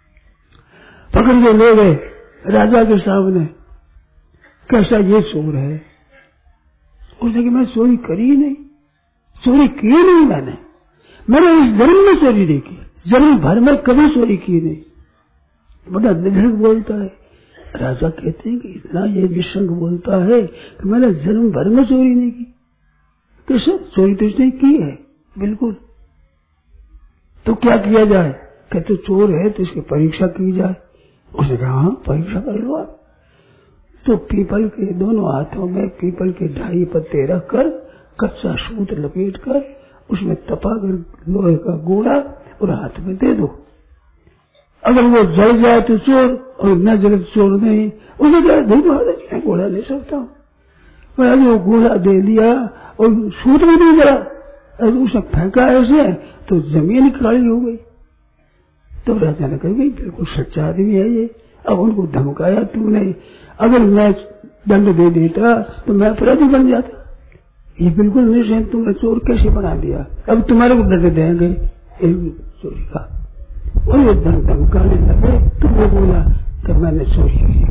पकड़ के ले गए राजा के सामने। कैसा ये चोर है? उसने कि मैं चोरी करी नहीं, चोरी की नहीं मैंने इस जन्म में चोरी नहीं की, जन्म भर में कभी चोरी की नहीं। बड़ा निधड़क बोलता है। राजा कहते हैं कि इतना ये निशंक बोलता है कि मैंने जन्म भर में चोरी नहीं की। तो सर चोरी तो इसने की है बिल्कुल। तो क्या किया जाए? कहते चोर है तो इसकी परीक्षा की जाए। उसने कहा हाँ परीक्षा कर लो आप। तो पीपल के दोनों हाथों में पीपल के 2.5 पत्ते रखकर कच्चा सूत लपेट कर उसमें तपाकर लोहे का गोला और हाथ में दे दो। अगर वो जल जाए तो चोर और न जले तो चोर नहीं। उसने कहा धूप गोला ले सकता हूँ। मैंने वो गोला दे दिया और सूत भी नहीं जला। अगर उसने फेंका ऐसे तो जमीन काली हो गई। तो राजा ने कहा बिल्कुल सच्चा आदमी है ये। अब उनको धमकाया तुमने, अगर मैं दंड दे देता तो मैं अपराधी बन जाता। ये बिल्कुल नहीं, तुमने चोर कैसे बना दिया? अब तुम्हारे को दंड देंगे चोरी का। और ये धमकाने लगे तो वो बोला कि मैंने चोरी की,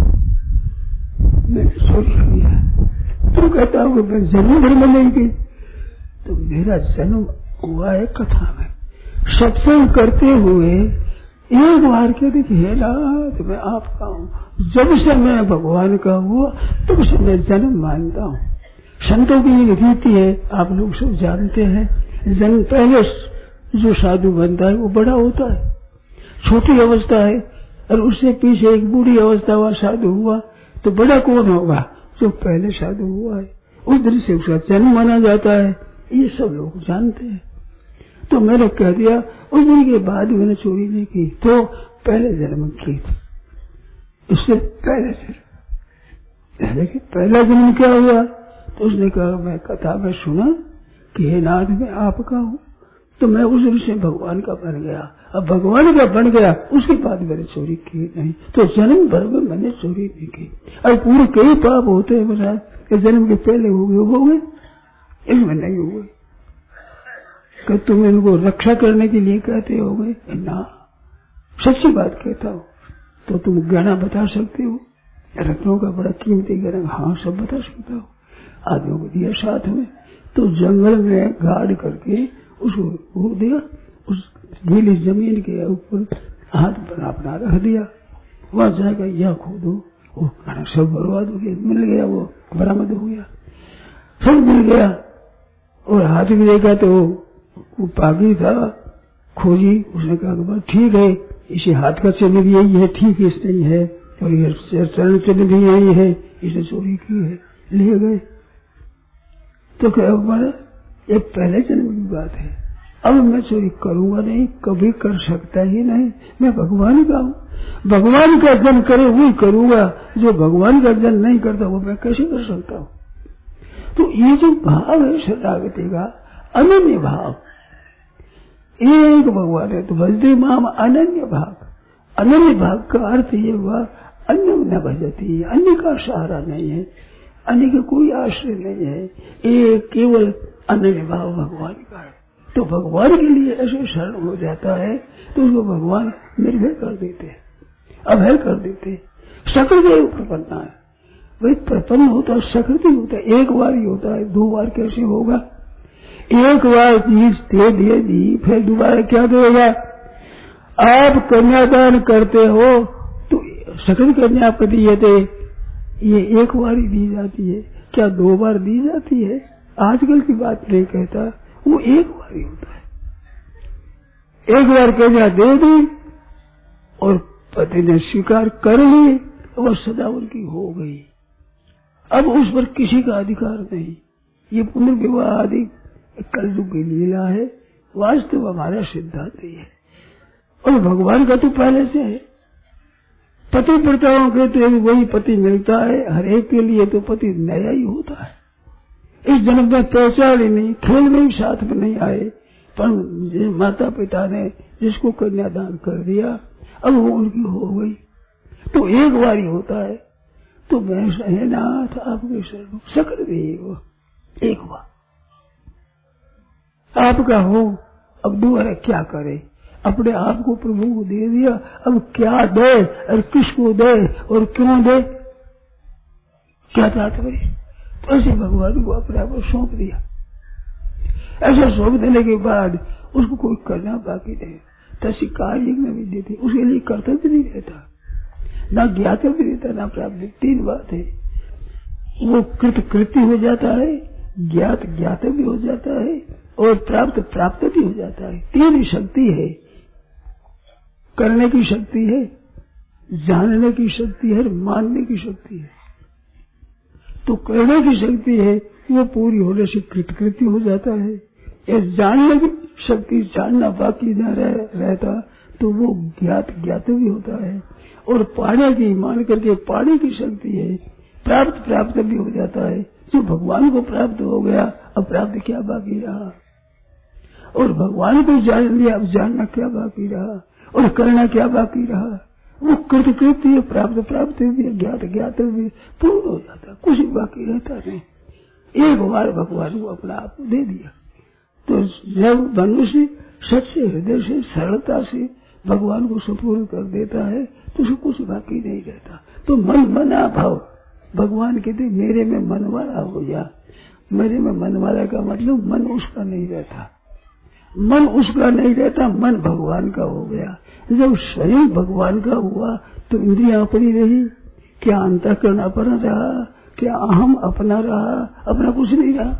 मैंने चोरी किया। तुम कहता हूँ मैं जन्म भर में नहीं की। तो मेरा जन्म हुआ है कथा में, सत्संग करते हुए एक बार के देखिए नाथ मैं आपका हूँ। जब से मैं भगवान का हुआ तब से मैं जन्म मानता हूँ। संतों की ये रीति है, आप लोग सब जानते हैं। जन्म पहले जो साधु बनता है वो बड़ा होता है, छोटी अवस्था है, और उससे पीछे एक बूढ़ी अवस्था हुआ साधु हुआ तो बड़ा कौन होगा? जो पहले साधु हुआ है। उस दिन से उसका जन्म माना जाता है, ये सब लोग जानते हैं। तो मैंने कह दिया उस दिन के बाद मैंने चोरी नहीं की, तो पहले जन्म की थी। उससे पहले जन्म, लेकिन पहला जन्म क्या हुआ? तो उसने कहा मैं कथा में सुना कि हे नाथ मैं आपका हूँ, तो मैं उस दिन से भगवान का बन गया। अब भगवान का बन गया उसके बाद मैंने चोरी की नहीं। तो जन्म भर में मैंने चोरी नहीं की। अब पूरे कई पाप होते हैं महाराज कि जन्म के पहले हो गए, इसमें नहीं हुए। कि तुम इनको रक्षा करने के लिए कहते हो गए ना, सच्ची बात कहता हो। तो तुम गहना बता सकते हो, रत्नों का बड़ा कीमती गहना, हाँ सब बता सकता हो। आदमियों को दिया साथ में, तो जंगल में गाड़ करके उसको वो दिया, उस गीली जमीन के ऊपर हाथ अपना रख दिया। वहां जाएगा या खोदो, वो गहना सब बर्बाद हो गया, मिल गया, वो बरामद हो गया, सब मिल गया। और हाथ भी देखा तो वो पागी था, खोजी। उसने कहा ठीक है, इसे हाथ का चिन्ह भी यही है, ठीक है, इसने है, और ये चरण चिन्ह भी यही है, इसने चोरी की है, ले गए। तो क्या ये पहले जन्म की बात है, अब मैं चोरी करूंगा नहीं, कभी कर सकता ही नहीं, मैं भगवान का हूँ, भगवान का जन करे वही करूंगा, जो भगवान का जन नहीं करता वो मैं कैसे कर सकता हूँ। तो ये जो भाव है शरणागति का, अनन्य भाव, एक भगवान है तो भजते माम अनन्य भाग। अनन्य भाग का अर्थ ये हुआ अन्य न भजती, अन्य का सहारा नहीं है, अन्य का कोई आश्रय नहीं है, ये केवल अनन्य भाव भगवान का है। तो भगवान के लिए ऐसे शरण हो जाता है तो उसको भगवान निर्भय कर देते हैं, अभय कर देते हैं। सकृदेव प्रपन्ना है, वही प्रपन्न होता है, सकृति होता है, एक बार ही होता है, दो बार कैसे होगा। एक बार चीज दे दिए दी, फिर दोबारा क्या देगा। आप कन्यादान करते हो तो सकल कन्या प्रदीयते, ये एक बार ही दी जाती है, क्या दो बार दी जाती है। आजकल की बात नहीं कहता, वो एक बार ही होता है। एक बार कन्या दे दी और पति ने स्वीकार कर ली, वह सदा उनकी हो गई, अब उस पर किसी का अधिकार नहीं। ये पुनर्विवाह आदि कलयुग की लीला है, वास्तव हमारा सिद्धांत ही है, और भगवान का तो पहले से है। पति प्रताओं के तो वही पति मिलता है, हर एक के लिए तो पति नया ही होता है। इस जन्म में पहचान ही नहीं, खेल में भी साथ में नहीं आए, पर माता पिता ने जिसको कन्यादान कर दिया अब वो उनकी हो गई, तो एक बार ही होता है। तो मैं है नाथ आपके शरण सकल देव, एक बार आपका हो, अब दोबारा क्या करे। अपने आप को प्रभु को दे दिया, अब क्या दे और किसको दे और क्यों दे, क्या तात्पर्य। तो ऐसे भगवान को अपने आप को सौंप दिया। ऐसा सौंप देने के बाद उसको कोई करना बाकी नहीं, तसी कार्य में भी देती, उसके लिए कर्तव्य नहीं रहता, ना ज्ञातव्य रहता, ना प्राप्त। तीन बात है, वो कृत हो जाता है, ज्ञात ज्ञातव्य हो जाता है, और प्राप्त प्राप्त भी हो जाता है। तीन शक्ति है, करने की शक्ति है, जानने की शक्ति है, मानने की शक्ति है। तो करने की शक्ति है वो पूरी होने से कृतकृत्य हो जाता है, या जानने की शक्ति जानना बाकी न रहता तो वो ज्ञात भी होता है, और पाने की मान करके पाने की शक्ति है, प्राप्त भी हो जाता है। जो भगवान को प्राप्त हो गया, अब प्राप्त क्या बाकी रहा, और भगवान को जान लिया, अब जानना क्या बाकी रहा, और करना क्या बाकी रहा। वो कृतकृत्य प्राप्त भी, ज्ञात भी पूर्ण हो जाता, कुछ बाकी रहता नहीं। एक बार भगवान को अपना आप दे दिया, तो जब मनुष्य सच्चे हृदय से सरलता से भगवान को संपूर्ण कर देता है तो उसको कुछ बाकी नहीं रहता। तो मन मना भाव, भगवान कहते मेरे में मन वाला हो जा। मेरे में मन वाला का मतलब मन उसका नहीं रहता, मन उसका नहीं रहता, मन भगवान का हो गया। जब स्वयं भगवान का हुआ तो इंद्रियां अपनी रही, क्या अंतःकरण अपना रहा, क्या अहम अपना रहा, अपना कुछ नहीं रहा।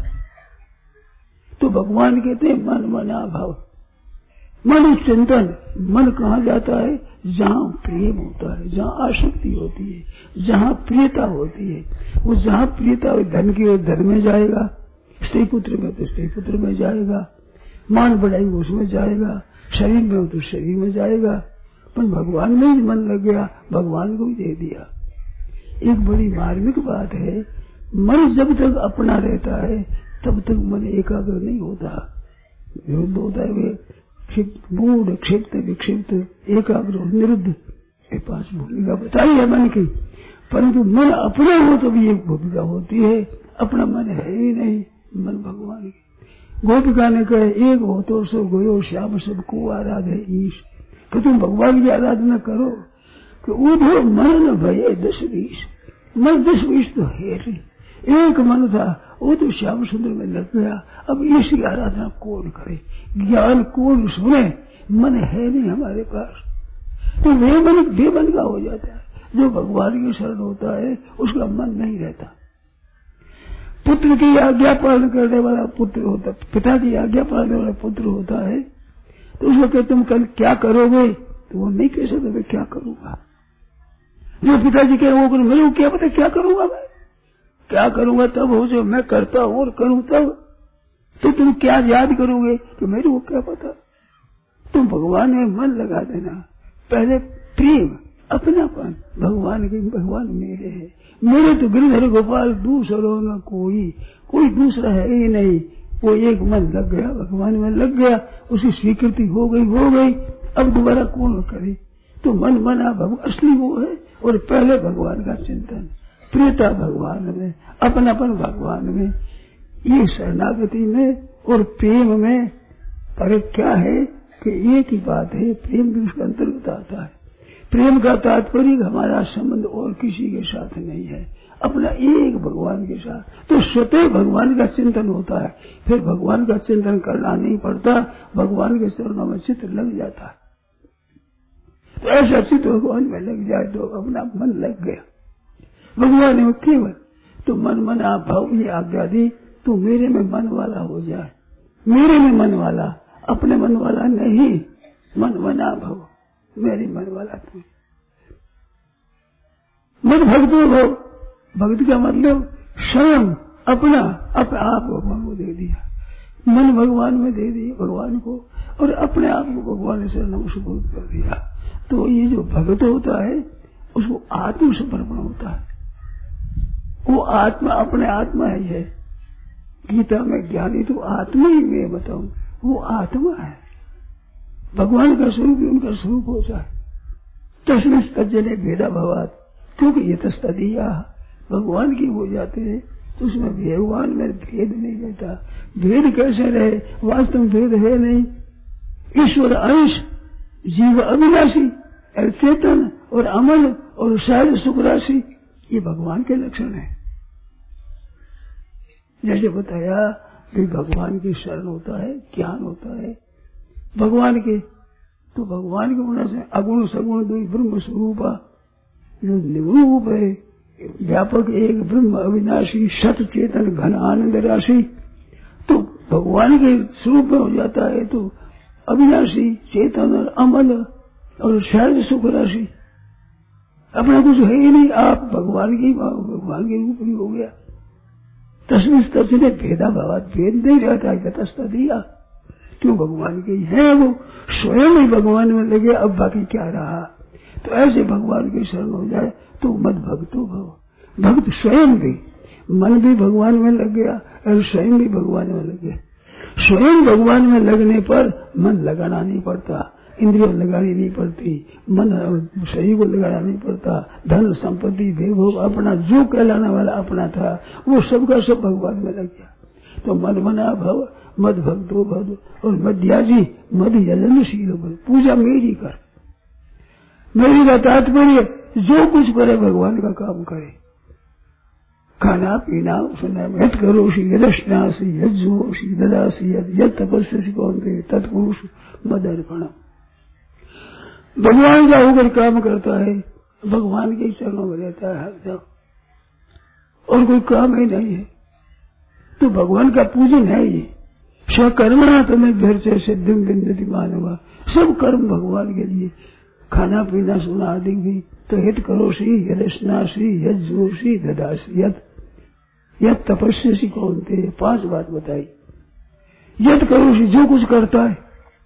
तो भगवान कहते हैं मन मना भाव। मन चिंतन, मन कहाँ जाता है, जहाँ प्रेम होता है, जहाँ आसक्ति होती है, जहाँ प्रियता होती है। वो जहाँ प्रियता हो, धन की ओर धन में जाएगा, स्त्री पुत्र में तो स्त्री पुत्र में जाएगा, मान बढ़ाई उसमें जाएगा, शरीर में हो तो शरीर में जाएगा। पर भगवान में ही मन लग गया, भगवान को ही दे दिया। एक बड़ी मार्मिक बात है, मन जब तक अपना रहता है तब तक मन एकाग्र नहीं होता, विरुद्ध होता है। वे मूढ़ क्षिप्त विक्षिप्त एकाग्र निरुद्ध, ये 5 भूमिका बताई है मन की। परंतु मन अपना हो तो भी एक भूमिका होती है, अपना मन है ही नहीं, मन भगवान की। गोपिका ने कहे एक हो तो सो गोयो श्याम सबको आराधे ईश, कि तुम भगवान की आराधना करो कि उधो मन न भये 10-20, मन 10-20 तो है नहीं, एक मन था वो तो श्याम सुंदर में लग गया। अब इसकी आराधना कौन करे, ज्ञान कौन सुने, मन है नहीं हमारे पास। तो वे मन का हो जाता है। जो भगवान की शरण होता है उसका मन नहीं रहता। पुत्र की आज्ञा पालन करने वाला पुत्र होता, पिता की आज्ञा पालने वाला पुत्र होता है, तो उसको कहते तुम कल क्या करोगे, तो वो नहीं कह सकते मैं क्या करूंगा। जो पिताजी कह वो करूँ, मेरे को क्या पता क्या करूंगा, मैं क्या करूंगा तब हो जो मैं करता हूं और करूं तब। तो तुम क्या याद करोगे, तो मेरे को क्या पता। तुम भगवान में मन लगा देना, पहले प्रेम अपनापन, भगवान के भगवान मेरे है, मेरे तो गिरधर गोपाल दूसरों न कोई दूसरा है ही नहीं। वो एक मन लग गया, भगवान में लग गया, उसकी स्वीकृति हो गई, अब दोबारा कौन करे। तो मन मना असली वो है, और पहले भगवान का चिंतन, प्रियता भगवान में, अपनापन भगवान में, ये शरणागति में और प्रेम में फर्क क्या है कि एक ही बात है, प्रेम भी उसके अंतर्गत आता है। प्रेम का तात्पर्य हमारा संबंध और किसी के साथ नहीं है, अपना एक भगवान के साथ। तो स्वतः भगवान का चिंतन होता है, फिर भगवान का चिंतन करना नहीं पड़ता, भगवान के चरणों में चित्त लग जाता है। तो ऐसा चित्त भगवान में लग जाए तो अपना मन लग गया भगवान में केवल। तो मन मना भाव ये आज्ञा दी, तू मेरे में मन वाला हो जाए, मेरे में मन वाला, अपने मन वाला नहीं, मन मना भव, मेरी मन वाला तू। मन भक्तो भव, भक्ति का मतलब स्वयं अपना आप भगवान को दे दिया, मन भगवान में दे दिया भगवान को, और अपने आप को भगवान से नमस्कृत कर दिया। तो ये जो भक्त होता है उसको आत्मसमर्पण होता है, वो आत्मा अपने आत्मा ही है। गीता में ज्ञानी तो आत्मा ही मैं बताऊं, वो आत्मा है, भगवान का स्वरूप उनका स्वरूप होता है। तस्मिन् तज्जने भेदा भवात, क्योंकि ये तस्तदिया भगवान की हो जाते हैं, तो उसमें भगवान में भेद नहीं रहता। भेद कैसे रहे, वास्तव में भेद है नहीं। ईश्वर अंश, जीव अविनाशी, चेतन और अमल और सहज सुख राशि, ये भगवान के लक्षण है। जैसे बताया कि भगवान की शरण होता है, ज्ञान होता है भगवान के, तो भगवान के होने से अगुण सगुण दो ब्रह्म स्वरूप, जो निरूप है, व्यापक एक ब्रह्म अविनाशी सत चेतन घन आनंद राशि, तो भगवान के स्वरूप में हो जाता है। तो अविनाशी चेतन और अमल और सहज सुख राशि, अपना कुछ है ही नहीं, आप भगवान के रूप में हो गया। तस्मिन् तज्जने भेदा भवात, भेद नहीं रहता है, तस्ता दिया क्यों भगवान के ही है, वो स्वयं ही भगवान में लगे, अब बाकी क्या रहा। तो ऐसे भगवान की शरण हो जाए तो मद भक्तो भव, भक्त स्वयं भी, मन भी भगवान में लग गया और स्वयं भी भगवान में लग गया। स्वयं भगवान में लगने पर मन लगाना नहीं पड़ता, इंद्रियों लगानी नहीं पड़ती, मन शरीर को लगाना नहीं पड़ता, धन संपत्ति वैभव अपना जो कहलाने वाला अपना था वो सबका सब भगवान में लग गया। तो मन मना भव मद भक्तो भव, और मध्याजी मद यजनशील, पूजा मेरी कर, मेरी का तात्पर्य जो कुछ करे भगवान का काम करे, खाना पीना सुना यद करोषि यदश्नासी यज्जोषि ददासी यद तपस्यसि कौन्ते तत्पुरुष मदर्पणम्। भगवान का होकर काम करता है, भगवान के चरणों में रहता है हरदम, और कोई काम ही नहीं है, तो भगवान का पूजन है ये। स्वकर्मणा तुम्हें भरते सिद्धिम विन्दति मानवा, सब कर्म भगवान के लिए, खाना पीना सुना आदि भी। तो यद करोषि यदश्नासी यज्जोषि ददासी यद तपस्यसि कौन्ते, 5 बात बताई। यद करोषि जो कुछ करता है,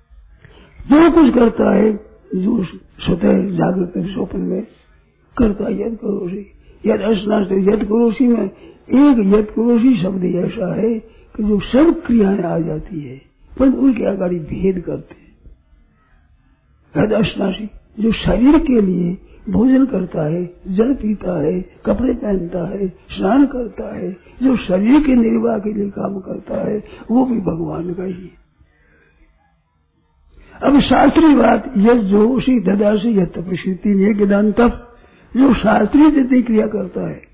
जो कुछ करता है, जो स्वतः जागृत स्वप्न में करता है, यद करोषि। यद अश्नासी, यद करोषि में एक यद करोषि शब्द ऐसा है कि जो सब क्रियाएं आ जाती है, पर उनके आगाड़ी भेद करते हैं। यद अश्नासी, जो शरीर के लिए भोजन करता है, जल पीता है, कपड़े पहनता है, स्नान करता है, जो शरीर के निर्वाह के लिए काम करता है, वो भी भगवान का ही है। अब शास्त्रीय बात, यद जोशी ददासी यद तपस्वी, 3 एक दान तप, जो शास्त्रीय जितनी क्रिया करता है,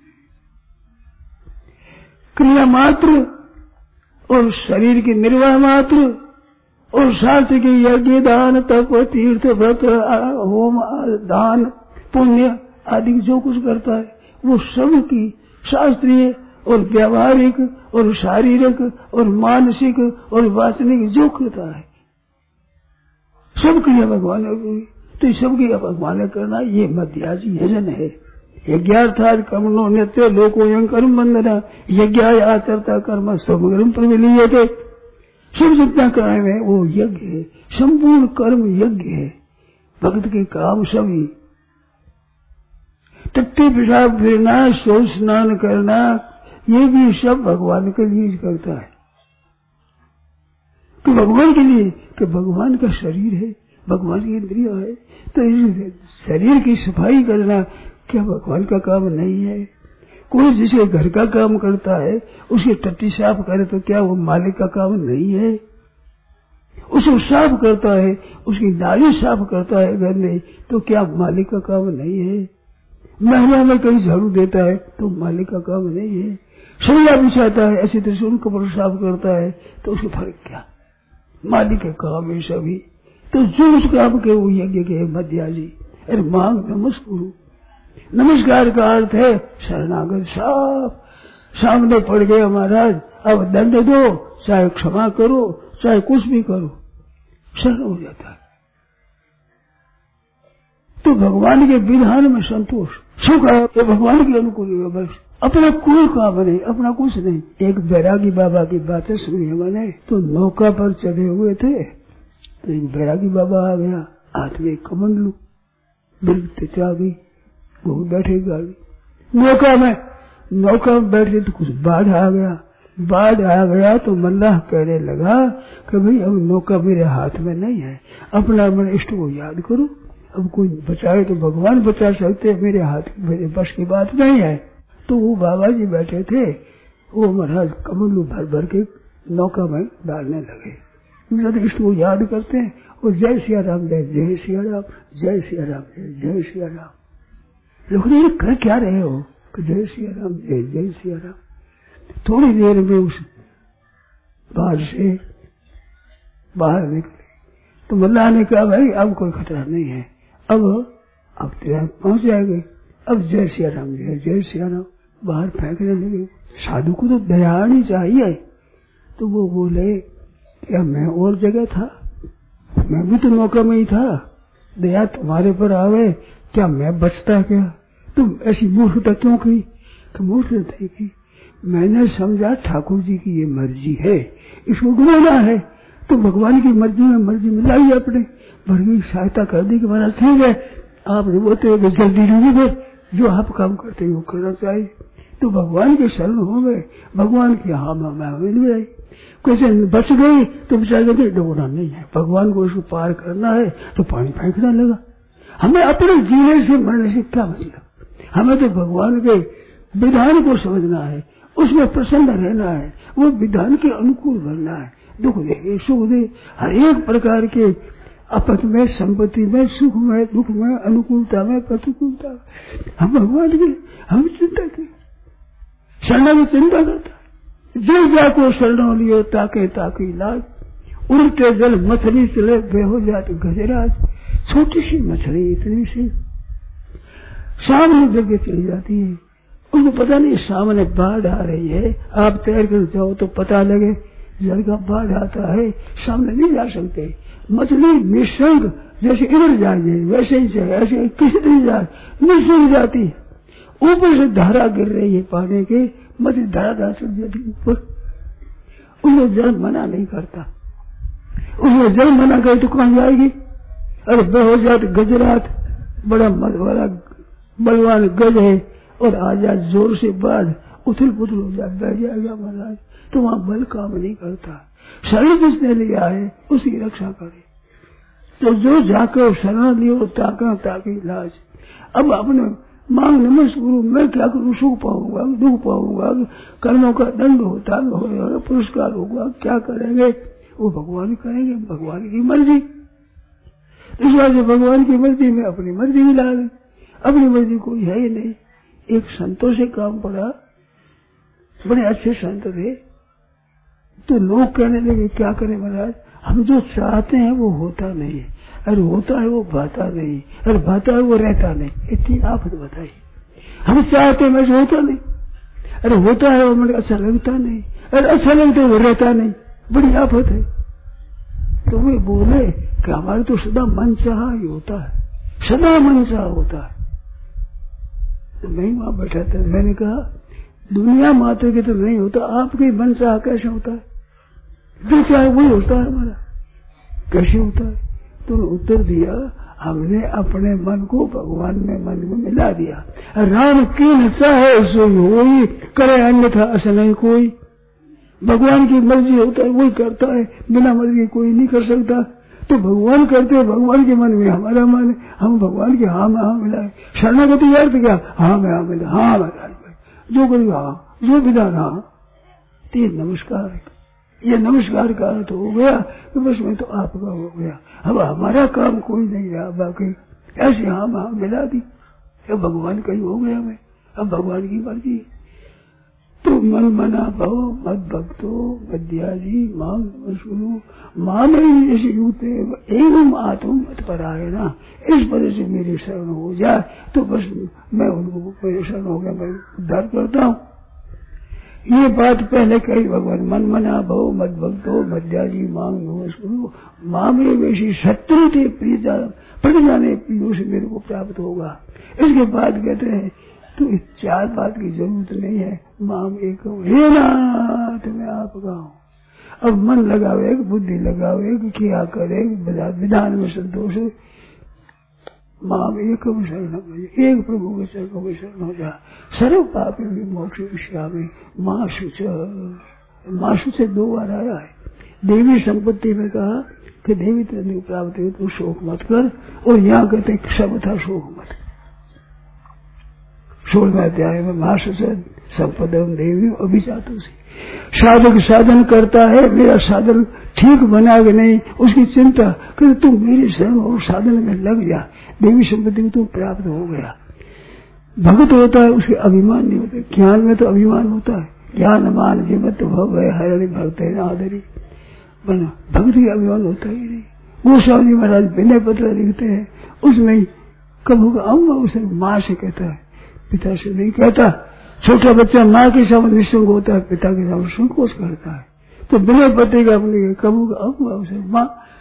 क्रिया मात्र और शरीर के निर्वाह मात्र, और शास्त्र के यज्ञ दान तप तीर्थ व्रत होम दान पुण्य आदि जो कुछ करता है, वो सब की शास्त्रीय और व्यावहारिक और शारीरिक और मानसिक और वासनिक जो करता है सब क्रिया भगवान ने की। तो सब क्रिया भगवान ने करना, ये मध्याजी यजन है। यज्ञार्थात् कर्मणो नित्य लोकोऽयं कर्म बंधना यज्ञाय आचरता कर्म समग्रम प्रविलीयते। सब जितना कर्म है वो यज्ञ है, संपूर्ण कर्म यज्ञ है। भक्त के काम सभी टट्टी पेशाब फिरना, शौच स्नान करना, ये भी सब भगवान के लिए करता है। कि भगवान के लिए, कि भगवान का शरीर है, भगवान की इंद्रिया है, तो इस शरीर की सफाई करना क्या भगवान का काम नहीं है? कोई जिसे घर का काम करता है उसकी टट्टी साफ करे तो क्या वो मालिक का काम नहीं है? उसे साफ करता है, उसकी नाली साफ करता है घर में, तो क्या मालिक का काम नहीं है? महिला में कहीं झाड़ू देता है तो मालिक का काम नहीं है? सरिया बिछाता है, ऐसी तरह से उन कपड़े साफ करता है, तो उसके फर्क क्या? मालिक के काम है सभी। तो जो उस काम के वो यज्ञ के मध्याजी। अरे मांग नमस्कुरु, नमस्कार का अर्थ है शरणागत। साफ सामने पड़ गए महाराज, अब दंड दो, चाहे क्षमा करो, चाहे कुछ भी करो, शरण हो जाता है। तो भगवान के विधान में संतोष सुख है, तो भगवान के अनुकूल है। बस अपना कोई काम नहीं, अपना कुछ नहीं। एक बैरागी बाबा की बातें सुनी मैंने, तो नौका पर चढ़े हुए थे, तो एक बैरागी बाबा आ गया, हाथ में कमंडलू, बिल्कुल आ गई, वो बैठे गाड़ी नौका में बैठे तो कुछ बाढ़ आ गया तो मल्लाह कहने लगा कि भाई अब नौका मेरे हाथ में नहीं है, अपना मन इष्ट को याद करो, अब कोई बचाए तो भगवान बचा सकते, मेरे हाथ मेरे बस की बात नहीं है। तो वो बाबा जी बैठे थे, वो महाराज कमंडलू भर भर के नौका में डालने लगे। जब इष्ट को याद करते हैं और जय सिया राम, जय सिया राम, जय सिया राम, जय सिया राम। लोग ये कर क्या रहे हो? जय सिया राम, जय सिया राम। थोड़ी देर में उस बाढ़ से बाहर निकले तो मल्लाह ने कहा भाई अब कोई खतरा नहीं है, अब तेरा पहुंच जाएंगे, अब जय सिया राम, जय सिया राम। बाहर फेंकने लगे। साधु को तो दया आनी चाहिए। तो वो बोले क्या मैं और जगह था, मैं भी तो मौका में ही था, दया तुम्हारे पर आवे, क्या मैं बचता क्या? तुम ऐसी मूर्खता क्यों की? मूर्खता की मैंने समझा ठाकुर जी की ये मर्जी है, इसको डुबाना है, तो भगवान की मर्जी में लाई अपने भर की सहायता कर दी कि महाराज ठीक है, आप बोलते हो जल्दी नहीं, जो आप काम करते हो वो करना चाहिए। तो भगवान के शरण हो गए, भगवान की मिल गई, कैसे बच गई तो बेचारे डूबना नहीं है, भगवान को उसको पार करना है तो पानी फेंकना लगा। हमें अपने जीने से मरने से क्या मतलब? हमें तो भगवान के विधान को समझना है, उसमें प्रसन्न रहना है, वो विधान के अनुकूल बनना है। दुख दे सुख दे, हर एक प्रकार के आपस में, संपत्ति में, सुख में, दुख में, अनुकूलता में, प्रतिकूलता में, हम भगवान की हम चिंता करें, शरणा की चिंता करता है। जल जाको शरणों लियो ताके इलाज, उल्टे जल मछली चले बेहो जात गजराज। छोटी सी मछली इतनी सी सामने जगह चली जाती है, उसको पता नहीं सामने बाढ़ आ रही है, आप तैर कर जाओ तो पता लगे जल का बाढ़ आता है, सामने नहीं जा सकते। मछली निशंक जैसे इधर जाए वैसे ही जाए, ऐसे किसी तरह जाए निशंक जाती है। ऊपर से धारा गिर रही है पानी की, मछली धारा चढ़ जाती ऊपर, उसमें जल मना नहीं करता। उसमें जल मना करे तो कहाँ जाएगी? अरे बेहो जात गजरात, बड़ा बलवान गज है और आ जाए जोर से बाढ़, उथल पुथल हो जाए, बह जाएगा महाराज, तो वहां बल काम नहीं करता। शरण जिसने लिया है उसकी रक्षा करे। तो जो जाकर शरण लियो ताकि इलाज। अब अपने मांग नमस्कार गुरु, मैं क्या करूं, सुख पाऊंगा दुख पाऊंगा, कर्मों का दंड होता होगा, पुरस्कार होगा, क्या करेंगे? वो भगवान करेंगे, भगवान की मर्जी। इस वजह से भगवान की मर्जी में अपनी मर्जी मिला ली, अपनी मर्जी कोई है ही नहीं। एक संतों से काम पड़ा, बड़े अच्छे संत थे, तो लोग कहने लगे क्या करें महाराज, हम जो चाहते हैं वो होता नहीं है, अरे होता है वो भाता नहीं, अरे भाता है वो रहता नहीं। इतनी आफत बताई, हम चाहते हैं वैसे होता नहीं, अरे होता है और अच्छा लगता नहीं, अरे अच्छा लगता है वो रहता नहीं, बड़ी आफत है। तो वे बोले कि हमारे तो सदा मन चाहा ही होता है, सदा मन चाहा होता है। तो मैं वहां बैठा था, मैंने कहा दुनिया मात्र के तो नहीं होता, आपके मन चाहा कैसे होता है? जो चाहे वही होता है हमारा, कैसे होता है? तो उत्तर दिया, हमने अपने मन को भगवान में मन में मिला दिया। राम की नशा है सो होई, करे अन्यथा ऐसा नहीं कोई। भगवान की मर्जी होता है वही करता है, बिना मर्जी कोई नहीं कर सकता। तो भगवान करते हैं, भगवान के मन में हमारा मन है, हम भगवान के हाँ में हाँ मिलाए। शरणागति अर्थ क्या? हाँ में हाँ मिला, हाँ में जो करी हाँ, जो विधान हाँ। तो नमस्कार है, ये नमस्कार का अर्थ हो गया कि बस मैं तो आपका हो गया, अब हमारा काम कोई नहीं रहा बाकी। ऐसे हाँ हाँ मिला दी, अब भगवान का ही हो गया मैं, अब भगवान की मर्जी। तो मन मना भव मद भक्तो मध्याजी माम नमस्कुरु माम जैसे यूते एवं आत्म मत पराय ना, इस वजह से मेरी शरण हो जाए तो बस मैं उनको शरण हो गया, मैं उद्धार करता हूँ। ये बात पहले कही भगवान, मन मना भव मद भक्तो मध्याजी माम नमस्कुरु मामे वैसी शत्रु थे प्रिय पड़ जाने प्रियो से मेरे को प्राप्त होगा। इसके बाद कहते हैं तो इस चार बात की जरूरत नहीं है, माम एक हे नाथ मैं आपका हूँ। अब मन लगावे, बुद्धि लगावे, किया करे, विधान में संतोष, माम एक शरण, एक प्रभु के चरणों में शरण हो जा, सर्व पाप मोक्ष विश्रामी। माशु से 2 बार आया है। देवी संपत्ति में कहा कि देवी तेरे प्राप्त हो तो शोक मत कर, और यहाँ कहते सब था शोक मत। 16वें अध्याय में महाशु से संपदम देवी अभिजातों से साधक साधन करता है, मेरा साधन ठीक बना कि नहीं उसकी चिंता कि तुम मेरे शरण और साधन में लग जा, देवी संपत्ति में तुम प्राप्त हो गया। भक्त होता है उसके अभिमान नहीं होते, ज्ञान में तो अभिमान होता है, ज्ञान मान जीवत भव है हरि भक्त है आदरी, बना भक्त का अभिमान होता ही नहीं। गोस्वामी महाराज विनय पत्र लिखते हैं, उसमें कब होगा अम्मा उसे माँ से कहता है, पिता से नहीं कहता। छोटा बच्चा माँ के सामने निःसंग होता है, पिता के सामने संकोच करता है। तो बिना पति का अपने कबू अवसर माँ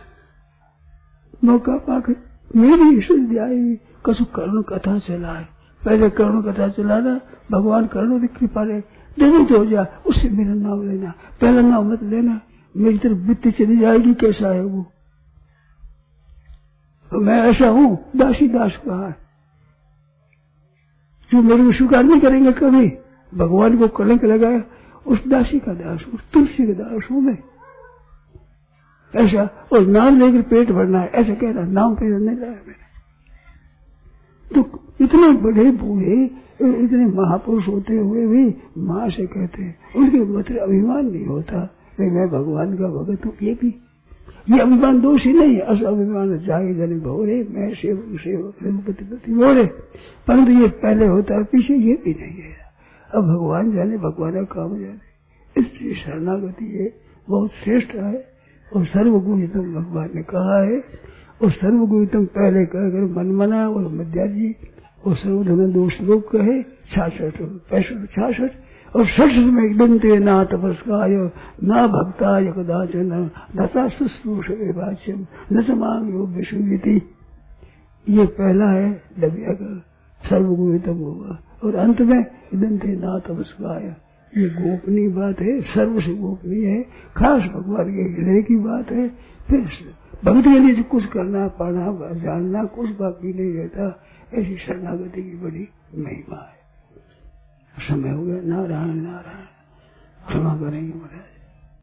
मौका पाकर मेरी ईश्वर आई कसु करुण कथा चलाए। पहले करुण कथा चलाना, भगवान करुण की कृपा ले दलित हो जा, उससे मेरा नाम लेना, पहला नाम मत लेना, मेरी तरफ वृत्ति चली जाएगी। कैसा है वो? तो मैं ऐसा हूँ, दासी दास कहा है जो मेरे को स्वीकार नहीं करेंगे कभी। भगवान को कलंक लगाया, उस दासी का दास, उस तुलसी का दास हूं मैं ऐसा। और नाम लेकर पेट भरना है ऐसा कह रहा, नाम पेट नहीं लाया मैंने। तो इतने बड़े बूढ़े इतने महापुरुष होते हुए भी माँ से कहते हैं, उनके मतलब अभिमान नहीं होता मैं भगवान का भगत हूँ। ये अभिमान दोष ही नहीं है, अस अभिमान जागे जन भोरे मैं सेवक रघुपति बोले, परंतु ये पहले होता है पीछे ये भी नहीं है। अब भगवान जाने, भगवान का काम जाने, इसलिए शरणागति ये बहुत श्रेष्ठ है। और सर्वगुणितम भगवान ने कहा है, और सर्वगुणितम पहले कहकर मन मना और मध्याजी और सर्वधन 2 श्लोक कहे, 66 65 66 और 66 में एकदम ते ना तपस्काय ना भक्ताय कदाचन दशा शुश्रूष विभाच्यम न समांग योग विशुद्धि। ये पहला है डबिया का सर्वगुणितम होगा। और अंत में एकदम ते ना तपस्काय, ये गोपनीय बात है, सर्व से गोपनीय है, खास भगवान के हृदय की बात है। फिर भक्त के लिए कुछ करना पढ़ना जानना कुछ बाकी नहीं रहता। ऐसी शरणागति की बड़ी महिमा है। समय हो गया। नारायण नारायण, क्षमा करेंगे महाराज।